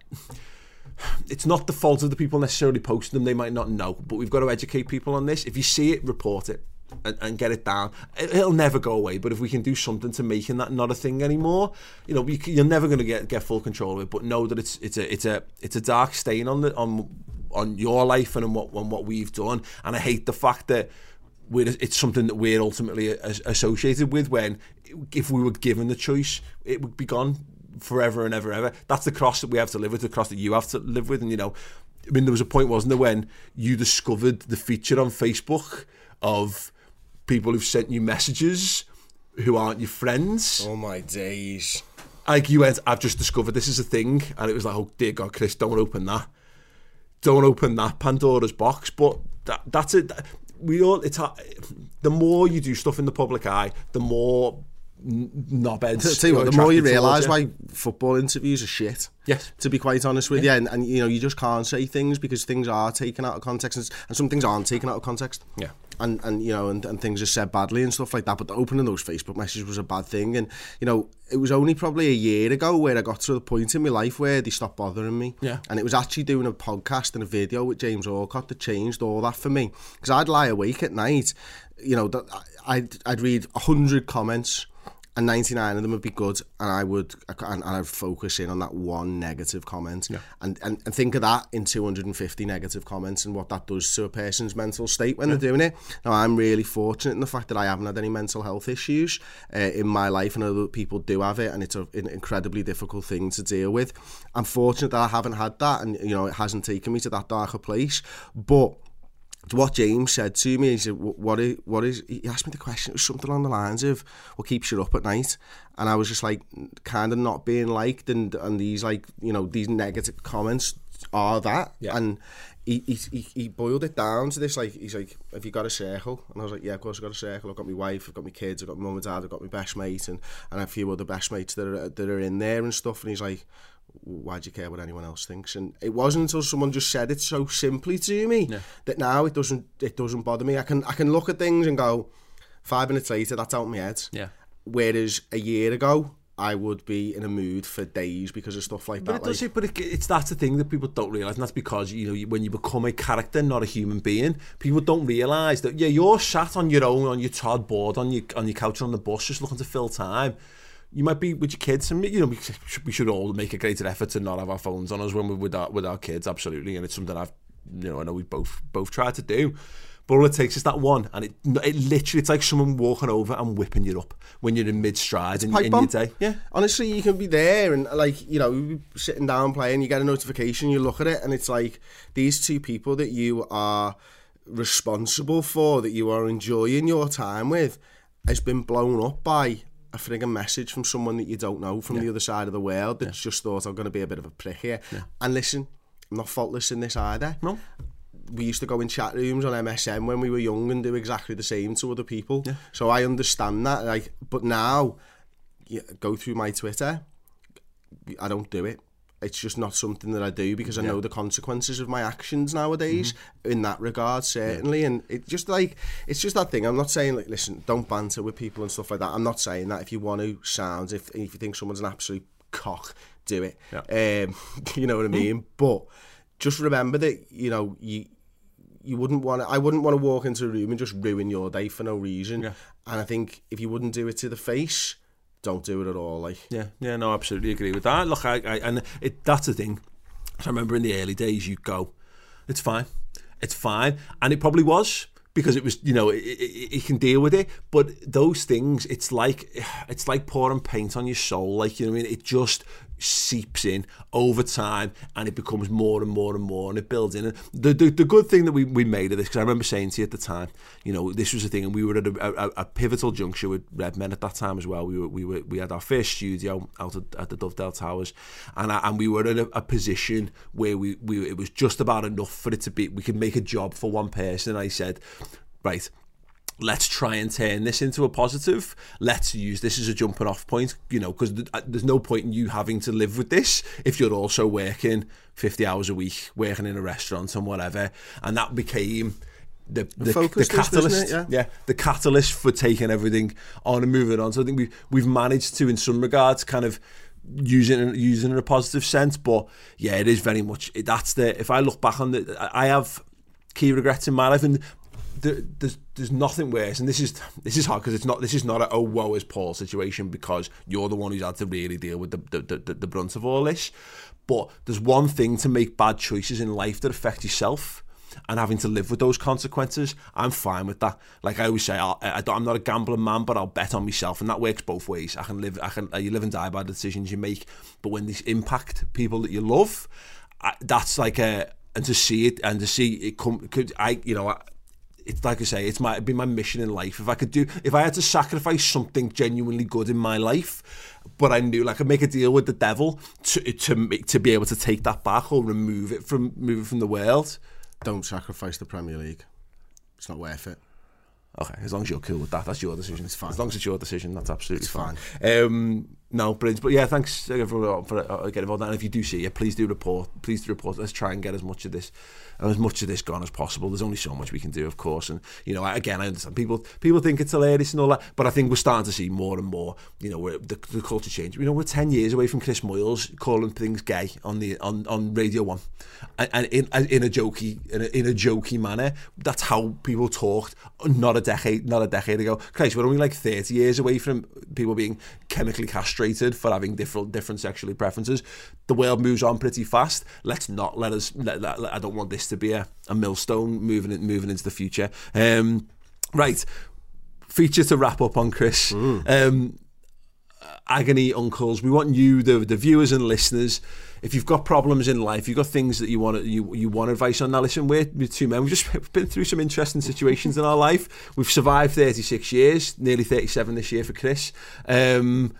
It's not the fault of the people necessarily posting them. They might not know, but we've got to educate people on this. If you see it, report it and, and get it down. It, it'll never go away, but if we can do something to making that not a thing anymore, you know, you, you're never going to get get full control of it. But know that it's it's a it's a it's a dark stain on the on on your life and on what on what we've done. And I hate the fact that we're, it's something that we're ultimately associated with. When if we were given the choice, it would be gone forever and ever ever. That's the cross that we have to live with, the cross that you have to live with. And you know, I mean, there was a point, wasn't there, when you discovered the feature on Facebook of people who've sent you messages who aren't your friends. Oh my days. Like you went, I've just discovered this is a thing, and it was like, oh dear God, Chris, don't open that. Don't open that Pandora's box. But that, that's it. We all, it's the more you do stuff in the public eye, the more knobheads. Tell you what, the more you realise why football interviews are shit. Yes. To be quite honest with yeah. you, and, and you know, you just can't say things because things are taken out of context, and, and some things aren't taken out of context. Yeah. And and you know, and, and things are said badly and stuff like that. But opening those Facebook messages was a bad thing, and you know, it was only probably a year ago where I got to the point in my life where they stopped bothering me. Yeah. And it was actually doing a podcast and a video with James Orcott that changed all that for me, because I'd lie awake at night, you know, that I'd I'd read a hundred comments, and ninety-nine of them would be good, and I would and, and I'd focus in on that one negative comment, yeah. and, and and think of that in two hundred fifty negative comments and what that does to a person's mental state when yeah. they're doing it. Now, I'm really fortunate in the fact that I haven't had any mental health issues uh, in my life, and other people do have it, and it's a, an incredibly difficult thing to deal with. I'm fortunate that I haven't had that, and you know, it hasn't taken me to that darker place. But what James said to me, he said, what is, what is, he asked me the question, it was something along the lines of, what keeps you up at night? And I was just like, kind of not being liked, and and these like, you know, these negative comments are that. Yeah. And he, he he boiled it down to this, like, he's like, have you got a circle? And I was like, yeah, of course I've got a circle. I've got my wife, I've got my kids, I've got my mum and dad, I've got my best mate, and, and a few other best mates that are, that are in there and stuff. And he's like, why do you care what anyone else thinks? And it wasn't until someone just said it so simply to me yeah. that now it doesn't it doesn't bother me. I can I can look at things and go, five minutes later, that's out of my head. Yeah. Whereas a year ago, I would be in a mood for days because of stuff like but that. It does like, it, but it, it's that's the thing that people don't realise, and that's because, you know, when you become a character, not a human being, people don't realise that, yeah, you're sat on your own, on your Todd board, on your on your couch on the bus, just looking to fill time. You might be with your kids, and you know, we should, we should all make a greater effort to not have our phones on us when we're with our, with our kids, absolutely. And it's something I've, you know, I know we both both tried to do. But all it takes is that one, and it it literally, it's like someone walking over and whipping you up when you're in mid stride in, in your day. Yeah, honestly, you can be there and like, you know, you're sitting down playing, you get a notification, you look at it, and it's like these two people that you are responsible for, that you are enjoying your time with, has been blown up by a frigging message from someone that you don't know from yeah. the other side of the world that's yeah. just thought, I'm going to be a bit of a prick here. Yeah. And listen, I'm not faultless in this either. No. We used to go in chat rooms on M S N when we were young and do exactly the same to other people. Yeah. So I understand that. Like, but now, you go through my Twitter, I don't do it. It's just not something that I do because I yeah. know the consequences of my actions nowadays mm-hmm. in that regard, certainly. Yeah. And it just like, it's just that thing. I'm not saying, like, listen, don't banter with people and stuff like that. I'm not saying that. If you want to sound, if, if you think someone's an absolute cock, do it. Yeah. Um, you know what I mean? Mm. But just remember that, you know, you you wouldn't want to, I wouldn't want to walk into a room and just ruin your day for no reason. Yeah. And I think if you wouldn't do it to the face, don't do it at all. Like, yeah, yeah, no, absolutely agree with that. Look, I, I and it that's the thing. I remember in the early days, you'd go, it's fine, it's fine, and it probably was because it was, you know, it, it, it can deal with it. But those things, it's like it's like pouring paint on your soul. Like, you know what I mean? It just seeps in over time, and it becomes more and more and more, and it builds in. And the, the, the good thing that we, we made of this, because I remember saying to you at the time, you know, this was a thing, and we were at a, a, a pivotal juncture with Redmen at that time as well. We were we were we had our first studio out at, at the Dovedale Towers, and I, and we were in a, a position where we, we it was just about enough for it to be, we could make a job for one person. And I said, right, let's try and turn this into a positive. Let's use this as a jumping off point, you know, because th- there's no point in you having to live with this if you're also working fifty hours a week, working in a restaurant and whatever. And that became the the, the, the catalyst, yeah. yeah, the catalyst for taking everything on and moving on. So I think we we've managed to, in some regards, kind of using using it in a positive sense. But yeah, it is very much that's the. If I look back on the, I have key regrets in my life, and there's there's nothing worse, and this is this is hard because it's not this is not a oh woe is Paul situation, because you're the one who's had to really deal with the the, the the brunt of all this. But there's one thing to make bad choices in life that affect yourself, and having to live with those consequences. I'm fine with that. Like I always say, I'll, I don't, I'm not a gambling man, but I'll bet on myself, and that works both ways. I can live, I can you live and die by the decisions you make. But when these impact people that you love, I, that's like a and to see it and to see it come. Could I, you know. I, It's like I say, it's my it'd be my mission in life. If I could do, if I had to sacrifice something genuinely good in my life, but I knew like I could make a deal with the devil to to make, to be able to take that back or remove it from move it from the world. Don't sacrifice the Premier League. It's not worth it. Okay, as long as you're cool with that, that's your decision. It's fine. As long as it's your decision, that's absolutely it's fine. fine. Um, no, brilliant. But yeah, thanks for, for uh, getting involved. And if you do see it, please do report. Please do report. Let's try and get as much of this, as much of this gone as possible. There's only so much we can do, of course. And you know, again, I understand people. People think it's hilarious and all that, but I think we're starting to see more and more. You know, where the, the culture change. You know, we're ten years away from Chris Moyles calling things gay on the on, on Radio One, and, and in in a jokey in a, in a jokey manner. That's how people talked. Not a decade, not a decade ago. Christ, we're only like thirty years away from people being chemically castrated for having different different sexual preferences. The world moves on pretty fast. Let's not let us. Let, let, let, I don't want this to be a, a millstone moving moving into the future. Um, right, feature to wrap up on, Chris. Mm. Um, Agony Uncles. We want you, the the viewers and listeners. If you've got problems in life, you've got things that you want you you want advice on. Now, listen, we're, we're two men. We've just been through some interesting situations in our life. We've survived thirty-six years, nearly thirty-seven this year for Chris. Um,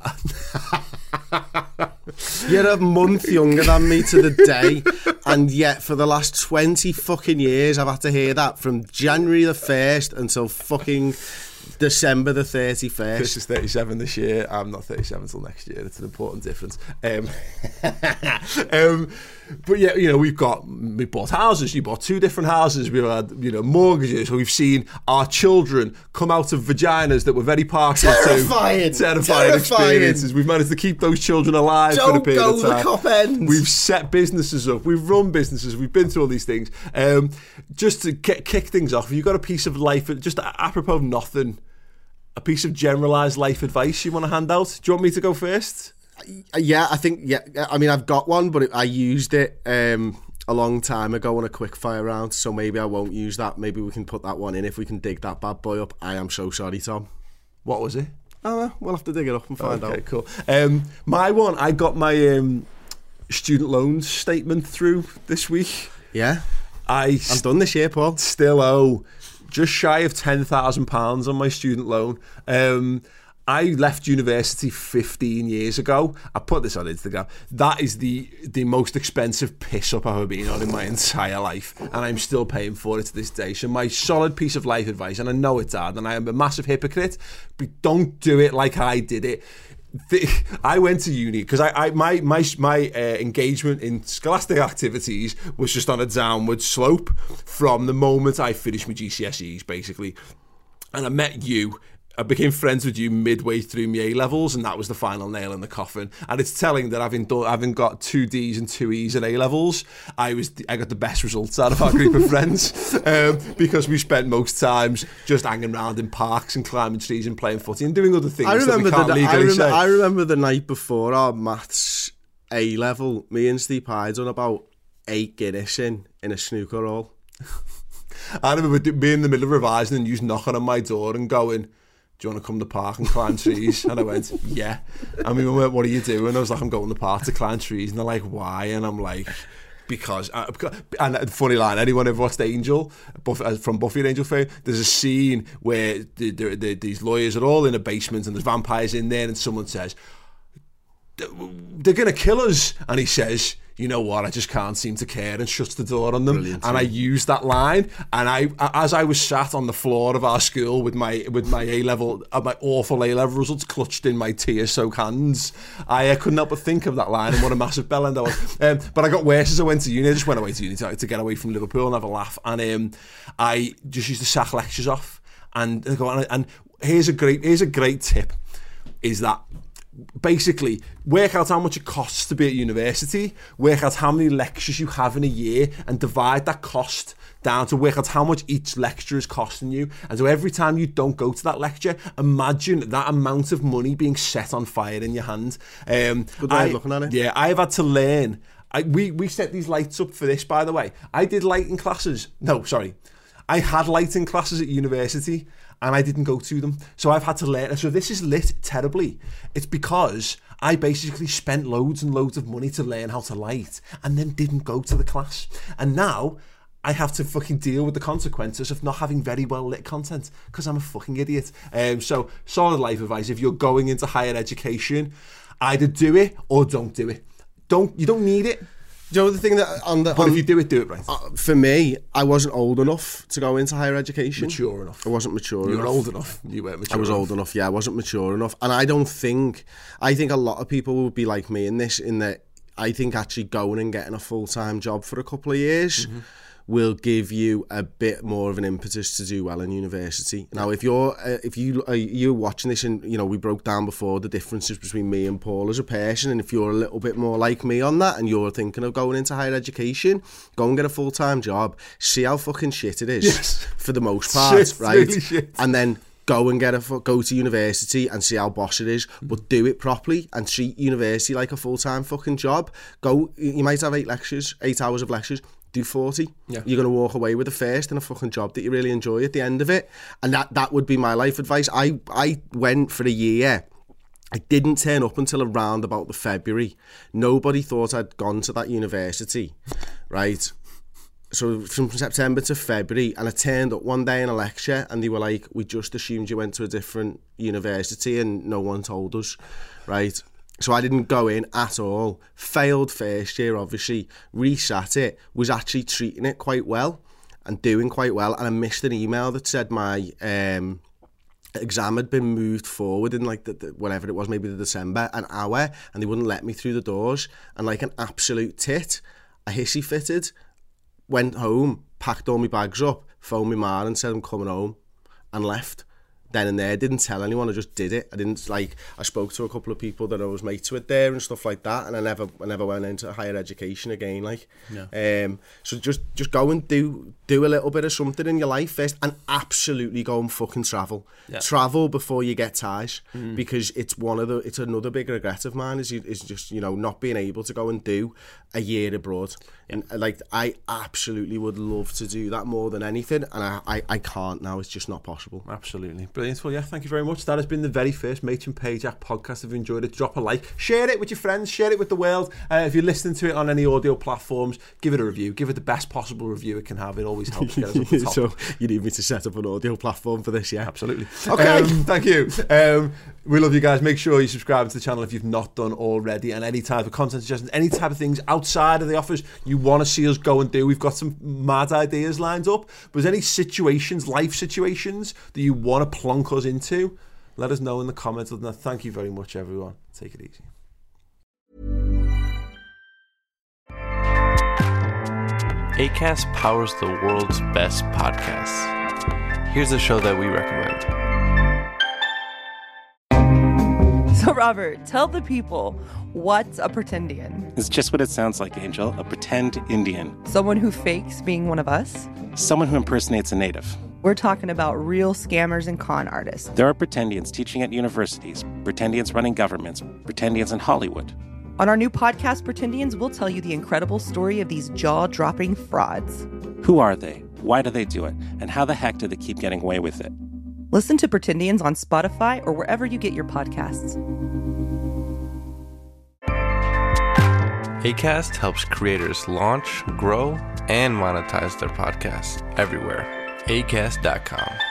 You're a month younger than me to the day, and yet for the last twenty fucking years, I've had to hear that from January the first until fucking December the thirty-first. Chris is thirty-seven this year. I'm not thirty-seven till next year. It's an important difference. Um, um, but yeah, you know, we've got we bought houses. You bought two different houses. We've had, you know, mortgages. We've seen our children come out of vaginas that were very partial terrifying, to terrifying, terrifying experiences. We've managed to keep those children alive Don't for a period go of time. The cop ends. We've set businesses up. We've run businesses. We've been through all these things. Um, just to k- kick things off, have you got a piece of life, just apropos of nothing, a piece of generalised life advice you want to hand out? Do you want me to go first? Yeah, I think, yeah, I mean, I've got one, but I used it um, a long time ago on a quick fire round, so maybe I won't use that. Maybe we can put that one in if we can dig that bad boy up. I am so sorry, Tom. What was it? Oh, we'll have to dig it up and find okay, out. Cool. Um, my one, I got my um, student loans statement through this week. Yeah? I I'm done this year, Paul. Still owe just shy of ten thousand pounds on my student loan. Um, I left university fifteen years ago. I put this on Instagram. That is the the most expensive piss up I've ever been on in my entire life, and I'm still paying for it to this day. So my solid piece of life advice, and I know it's hard, and I am a massive hypocrite, but don't do it like I did it. The, I went to uni because I, I my my my uh, engagement in scholastic activities was just on a downward slope from the moment I finished my G C S Es, basically, and I met you. I became friends with you midway through my A-levels, and that was the final nail in the coffin. And it's telling that having done, having got two D's and two E's in A-levels, I was I got the best results out of our group of friends um, because we spent most times just hanging around in parks and climbing trees and playing footy and doing other things I remember that we can't the, legally I, rem- say. I remember the night before our maths A-level, me and Steve Pye done about eight Guinness in, in a snooker hall. I remember being in the middle of revising and you knocking on my door and going, do you want to come to the park and climb trees? And I went, yeah. And my mum went, what are you doing? I was like, I'm going to the park to climb trees. And they're like, why? And I'm like, because, uh, and a funny line, anyone ever watched Angel, Buffy, from Buffy and Angel fame, there's a scene where the, the, the, these lawyers are all in a basement and there's vampires in there and someone says, they're going to kill us. And he says, you know what, I just can't seem to care, and shuts the door on them. Brilliant, and I used that line, and I, as I was sat on the floor of our school with my with my A-level, uh, my awful A-level results clutched in my tear-soaked hands, I uh, couldn't help but think of that line and what a massive bellend I was. Um, but I got worse as I went to uni. I just went away to uni to, to get away from Liverpool and have a laugh. And um, I just used to sack lectures off. And go on, and here's a great here's a great tip, is that basically work out how much it costs to be at university, work out how many lectures you have in a year, and divide that cost down to work out how much each lecture is costing you. And so every time you don't go to that lecture, imagine that amount of money being set on fire in your hand. Um, Good way I, of looking at it. Yeah, I've had to learn. I, we, we set these lights up for this, by the way. I did lighting classes. No, sorry. I had lighting classes at university, and I didn't go to them. So I've had to learn. So this is lit terribly. It's because I basically spent loads and loads of money to learn how to light and then didn't go to the class. And now I have to fucking deal with the consequences of not having very well lit content because I'm a fucking idiot. Um, so solid life advice. If you're going into higher education, either do it or don't do it. Don't You don't need it. Do you know the thing that on the? But on, if you do it, do it right. Uh, for me, I wasn't old enough to go into higher education. Mature enough. I wasn't mature you enough. You were old enough. You weren't mature I was enough. old enough, yeah. I wasn't mature enough. And I don't think, I think a lot of people would be like me in this, in that I think actually going and getting a full-time job for a couple of years mm-hmm. will give you a bit more of an impetus to do well in university. Now, if you're, uh, if you, uh, you're watching this and, you know, we broke down before the differences between me and Paul as a person, and if you're a little bit more like me on that and you're thinking of going into higher education, go and get a full-time job, see how fucking shit it is yes. for the most part, shit, right? Really shit. And then go and get a go to university and see how boss it is, but do it properly and treat university like a full-time fucking job. Go, you might have eight lectures, eight hours of lectures, do forty. Yeah. You're going to walk away with a first and a fucking job that you really enjoy at the end of it. And that that would be my life advice. I, I went for a year. I didn't turn up until around about the February. Nobody thought I'd gone to that university, right? So from September to February, and I turned up one day in a lecture and they were like, we just assumed you went to a different university and no one told us, right? So I didn't go in at all. Failed first year, obviously. Resat it. Was actually treating it quite well and doing quite well. And I missed an email that said my um, exam had been moved forward in like the, the, whatever it was, maybe the December, an hour, and they wouldn't let me through the doors. And like an absolute tit, I hissy fitted, went home, packed all my bags up, phoned my ma and said I'm coming home, and left. Then and there, didn't tell anyone, I just did it. I didn't, like, I spoke to a couple of people that I was mates with there and stuff like that, and I never I never went into higher education again, like. Yeah. Um, so just just go and do do a little bit of something in your life first, and absolutely go and fucking travel. Yeah. Travel before you get ties, mm. because it's one of the, it's another big regret of mine is, you, is just, you know, not being able to go and do a year abroad. Yeah. And, like, I absolutely would love to do that more than anything, and I, I, I can't now, it's just not possible. Absolutely. Brilliant. Well, yeah, thank you very much. That has been the very first Matron Pajak podcast. If you enjoyed it, drop a like, share it with your friends, share it with the world. Uh, if you're listening to it on any audio platforms, give it a review. Give it the best possible review it can have. It always helps get us up the top. So you need me to set up an audio platform for this, yeah? Absolutely. Okay. Um, thank you. Um, we love you guys. Make sure you subscribe to the channel if you've not done already, and any type of content suggestions, any type of things outside of the office you want to see us go and do. We've got some mad ideas lined up. But there's any situations, life situations that you want to plonk us into, let us know in the comments. Other than that, thank you very much, everyone. Take it easy. Acast powers the world's best podcasts. Here's a show that we recommend. So, Robert, tell the people, what's a pretendian? It's just what it sounds like, Angel. A pretend Indian. Someone who fakes being one of us? Someone who impersonates a native. We're talking about real scammers and con artists. There are pretendians teaching at universities, pretendians running governments, pretendians in Hollywood. On our new podcast, Pretendians, we'll tell you the incredible story of these jaw-dropping frauds. Who are they? Why do they do it? And how the heck do they keep getting away with it? Listen to Pretendians on Spotify or wherever you get your podcasts. Acast helps creators launch, grow, and monetize their podcasts everywhere. acast dot com.